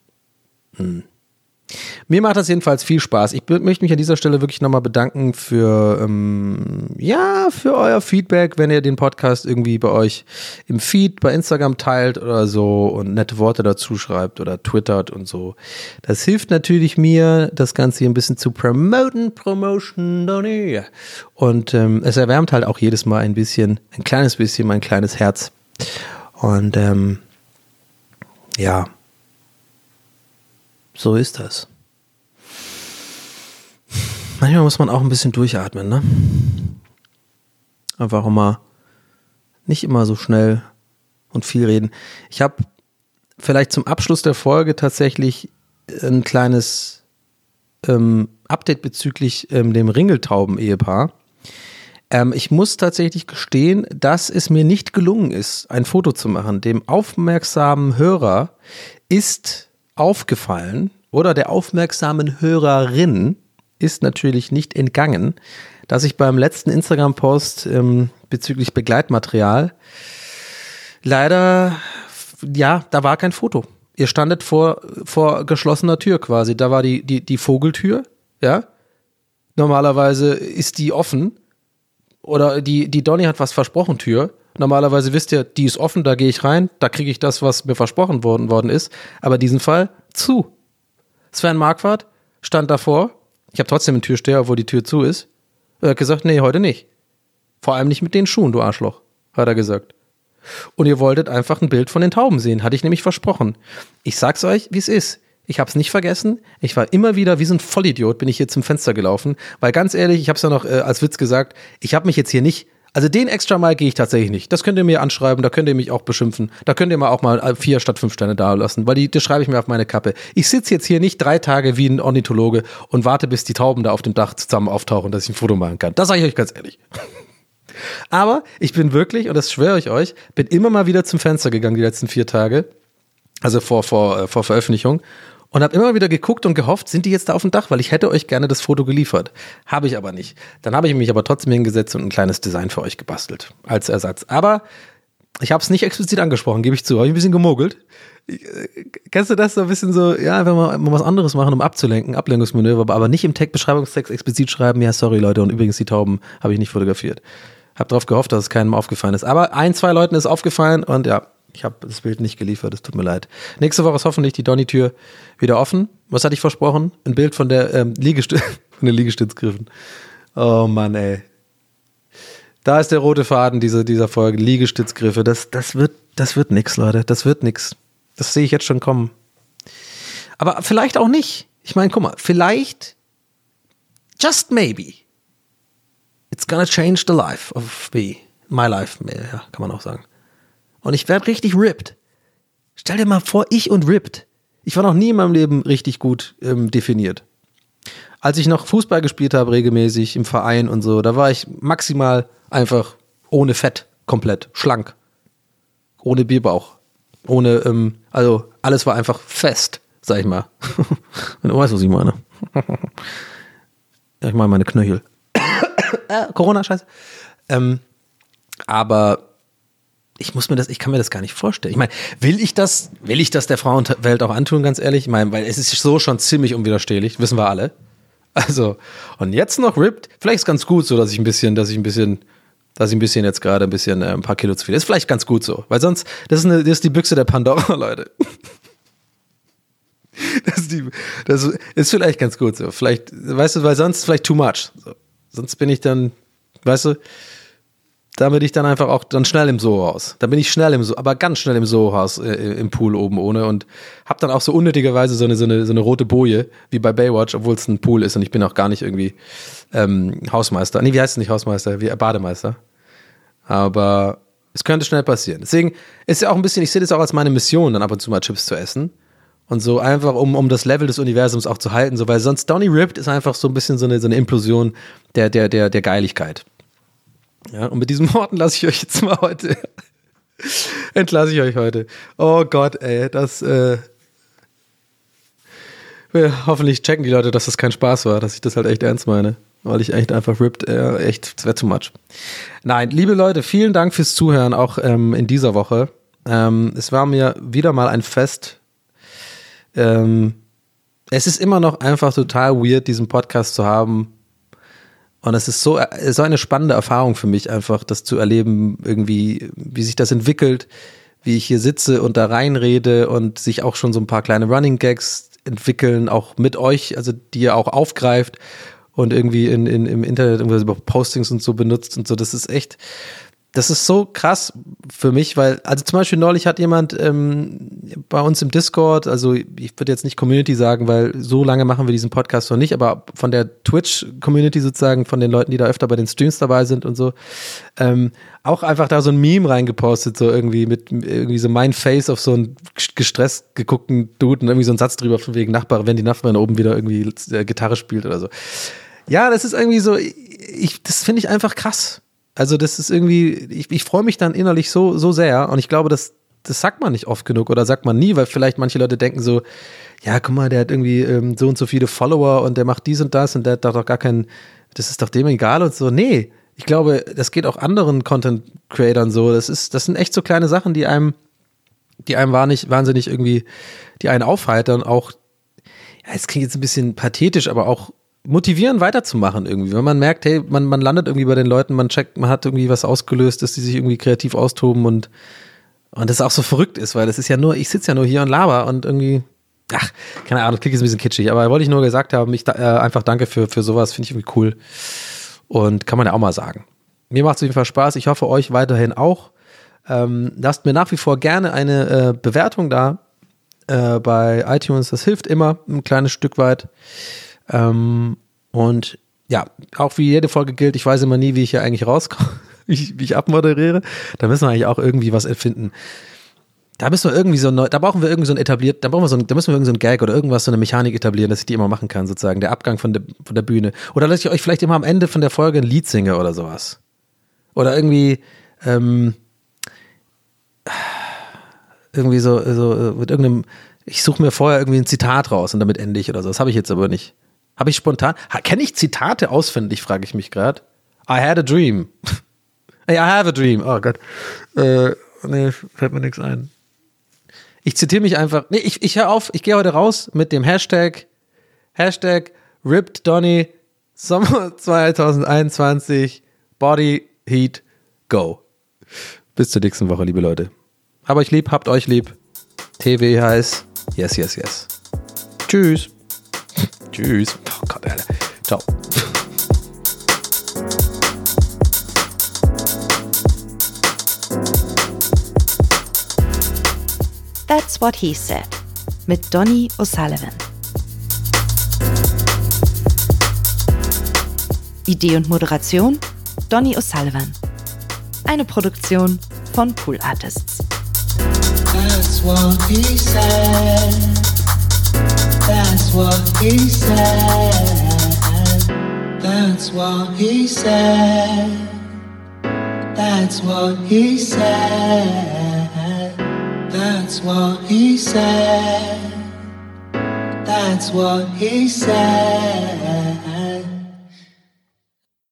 [SPEAKER 2] Mir macht das jedenfalls viel Spaß. Ich möchte mich an dieser Stelle wirklich nochmal bedanken für euer Feedback, wenn ihr den Podcast irgendwie bei euch im Feed bei Instagram teilt oder so und nette Worte dazu schreibt oder twittert und so. Das hilft natürlich mir, das Ganze hier ein bisschen zu promotion, Donny. Und es erwärmt halt auch jedes Mal ein kleines bisschen mein kleines Herz. Und ja, so ist das. Manchmal muss man auch ein bisschen durchatmen, ne? Einfach immer nicht immer so schnell und viel reden. Ich habe vielleicht zum Abschluss der Folge tatsächlich ein kleines Update bezüglich dem Ringeltauben-Ehepaar. Ich muss tatsächlich gestehen, dass es mir nicht gelungen ist, ein Foto zu machen. Dem aufmerksamen Hörer ist aufgefallen oder der aufmerksamen Hörerin ist natürlich nicht entgangen, dass ich beim letzten Instagram-Post bezüglich Begleitmaterial leider, ja, da war kein Foto. Ihr standet vor geschlossener Tür quasi. Da war die Vogeltür, ja. Normalerweise ist die offen. Oder die Donny hat was versprochen, Tür. Normalerweise wisst ihr, die ist offen, da gehe ich rein, da kriege ich das, was mir versprochen worden ist. Aber in diesem Fall zu. Sven Marquardt stand davor. Ich habe trotzdem einen Türsteher, obwohl die Tür zu ist. Er hat gesagt, nee, heute nicht. Vor allem nicht mit den Schuhen, du Arschloch, hat er gesagt. Und ihr wolltet einfach ein Bild von den Tauben sehen, hatte ich nämlich versprochen. Ich sag's euch, wie es ist. Ich hab's nicht vergessen. Ich war immer wieder wie so ein Vollidiot, bin ich hier zum Fenster gelaufen. Weil ganz ehrlich, ich hab's ja noch als Witz gesagt, ich habe mich jetzt hier nicht, also den extra Mal gehe ich tatsächlich nicht. Das könnt ihr mir anschreiben, da könnt ihr mich auch beschimpfen. Da könnt ihr mir auch mal 4 statt 5 Sterne da lassen, weil das schreibe ich mir auf meine Kappe. Ich sitze jetzt hier nicht 3 Tage wie ein Ornithologe und warte, bis die Tauben da auf dem Dach zusammen auftauchen, dass ich ein Foto machen kann. Das sage ich euch ganz ehrlich. Aber ich bin wirklich, und das schwöre ich euch, bin immer mal wieder zum Fenster gegangen die letzten 4 Tage, also vor Veröffentlichung, und habe immer wieder geguckt und gehofft, sind die jetzt da auf dem Dach, weil ich hätte euch gerne das Foto geliefert. Habe ich aber nicht. Dann habe ich mich aber trotzdem hingesetzt und ein kleines Design für euch gebastelt als Ersatz. Aber ich habe es nicht explizit angesprochen, gebe ich zu. Habe ich ein bisschen gemogelt. Kennst du das so ein bisschen so, ja, wenn wir mal was anderes machen, um abzulenken, Ablenkungsmanöver, aber nicht im Beschreibungstext explizit schreiben, ja, sorry Leute, und übrigens die Tauben habe ich nicht fotografiert. Habe darauf gehofft, dass es keinem aufgefallen ist. Aber 1-2 Leuten ist aufgefallen und ja, ich habe das Bild nicht geliefert, es tut mir leid. Nächste Woche ist hoffentlich die Donny-Tür wieder offen. Was hatte ich versprochen? Ein Bild von der von den Liegestützgriffen. Oh Mann, ey. Da ist der rote Faden dieser Folge. Liegestützgriffe. Das wird nix, Leute. Das wird nix. Das sehe ich jetzt schon kommen. Aber vielleicht auch nicht. Ich meine, guck mal, vielleicht, just maybe, it's gonna change the life of me. My life, ja, kann man auch sagen. Und ich werde richtig ripped. Stell dir mal vor, ich und ripped. Ich war noch nie in meinem Leben richtig gut definiert. Als ich noch Fußball gespielt habe, regelmäßig im Verein und so, da war ich maximal einfach ohne Fett, komplett schlank. Ohne Bierbauch. Ohne, also alles war einfach fest, sag ich mal. Wenn du weißt, was ich meine. Ja, ich meine meine Knöchel. Corona, scheiße. Aber ich kann mir das gar nicht vorstellen. Ich meine, will ich das der Frauenwelt auch antun, ganz ehrlich? Ich meine, weil es ist so schon ziemlich unwiderstehlich, wissen wir alle. Also, und jetzt noch ripped, vielleicht ist es ganz gut so, dass ich ein bisschen dass ich ein bisschen jetzt gerade ein paar Kilo zu viel. Ist vielleicht ganz gut so, weil sonst, das ist die Büchse der Pandora, Leute. Das ist vielleicht ganz gut so. Vielleicht, weißt du, weil sonst vielleicht too much. So. Sonst bin ich dann, weißt du, da bin ich dann einfach auch dann schnell im Soho-Haus. Da bin ich schnell aber ganz schnell im Soho-Haus im Pool oben ohne und hab dann auch so unnötigerweise so eine rote Boje, wie bei Baywatch, obwohl es ein Pool ist und ich bin auch gar nicht irgendwie Hausmeister. Nee, wie heißt es nicht Hausmeister? Wie Bademeister. Aber es könnte schnell passieren. Deswegen ist ja auch ein bisschen, ich sehe das auch als meine Mission, dann ab und zu mal Chips zu essen. Und so einfach, um das Level des Universums auch zu halten, so, weil sonst Donny Ripped ist einfach so ein bisschen so eine Implosion der Geiligkeit. Ja, und mit diesen Worten lasse ich euch jetzt mal heute, entlasse ich euch heute. Oh Gott, ey, hoffentlich checken die Leute, dass das kein Spaß war, dass ich das halt echt ernst meine, weil ich echt einfach ripped, echt, das wäre too much. Nein, liebe Leute, vielen Dank fürs Zuhören, auch in dieser Woche. Es war mir wieder mal ein Fest. Es ist immer noch einfach total weird, diesen Podcast zu haben. Und es ist so eine spannende Erfahrung für mich, einfach das zu erleben, irgendwie, wie sich das entwickelt, wie ich hier sitze und da reinrede und sich auch schon so ein paar kleine Running Gags entwickeln, auch mit euch, also die ihr auch aufgreift und irgendwie im Internet über Postings und so benutzt und so. Das ist so krass für mich, weil, also zum Beispiel neulich hat jemand bei uns im Discord, also ich würde jetzt nicht Community sagen, weil so lange machen wir diesen Podcast noch nicht, aber von der Twitch-Community sozusagen, von den Leuten, die da öfter bei den Streams dabei sind und so, auch einfach da so ein Meme reingepostet, so irgendwie mit irgendwie so mein Face auf so einen gestresst geguckten Dude und irgendwie so einen Satz drüber von wegen Nachbar, wenn die Nachbarin oben wieder irgendwie Gitarre spielt oder so. Ja, das ist irgendwie so, das finde ich einfach krass. Also das ist irgendwie, ich freue mich dann innerlich so sehr und ich glaube, das sagt man nicht oft genug oder sagt man nie, weil vielleicht manche Leute denken so, ja, guck mal, der hat irgendwie so und so viele Follower und der macht dies und das und der hat doch gar keinen, das ist doch dem egal und so. Nee, ich glaube, das geht auch anderen Content-Creatern so. Das sind echt so kleine Sachen, die einem wahnsinnig irgendwie, die einen aufheitern, auch, ja, es klingt jetzt ein bisschen pathetisch, aber auch motivieren weiterzumachen irgendwie, wenn man merkt, hey, man landet irgendwie bei den Leuten, man checkt, man hat irgendwie was ausgelöst, dass die sich irgendwie kreativ austoben und das auch so verrückt ist, weil das ist ja nur, ich sitze ja nur hier und laber und irgendwie, ach, keine Ahnung, das klingt jetzt ein bisschen kitschig, aber wollte ich nur gesagt haben, einfach danke für sowas, finde ich irgendwie cool und kann man ja auch mal sagen. Mir macht es auf jeden Fall Spaß, ich hoffe euch weiterhin auch. Lasst mir nach wie vor gerne eine Bewertung da bei iTunes, das hilft immer ein kleines Stück weit. Und ja, auch wie jede Folge gilt, ich weiß immer nie, wie ich hier eigentlich rauskomme, wie ich abmoderiere. Da müssen wir eigentlich auch irgendwie was erfinden. Da müssen wir irgendwie da brauchen wir irgendwie so ein etabliert, da müssen wir irgendwie so ein Gag oder irgendwas, so eine Mechanik etablieren, dass ich die immer machen kann, sozusagen, der Abgang von der Bühne. Oder dass ich euch vielleicht immer am Ende von der Folge ein Lied singe oder sowas. Oder irgendwie, irgendwie so mit irgendeinem, ich suche mir vorher irgendwie ein Zitat raus und damit ende ich oder so. Das habe ich jetzt aber nicht. Habe ich spontan, kenne ich Zitate auswendig, frage ich mich gerade. I had a dream. I have a dream. Oh Gott. Nee, fällt mir nichts ein. Ich zitiere mich einfach. Nee, ich höre auf, ich gehe heute raus mit dem Hashtag Ripped Donny Sommer 2021 Body Heat Go. Bis zur nächsten Woche, liebe Leute. Hab euch lieb, habt euch lieb. TW heißt yes, yes, yes. Tschüss. Tschüss. Oh Gott, Alter. Ciao.
[SPEAKER 5] That's What He Said mit Donny O'Sullivan. Idee und Moderation Donny O'Sullivan. Eine Produktion von Pool Artists.
[SPEAKER 3] That's what he said. That's what he said. That's what he said. That's what he said. That's what he said. That's what he said.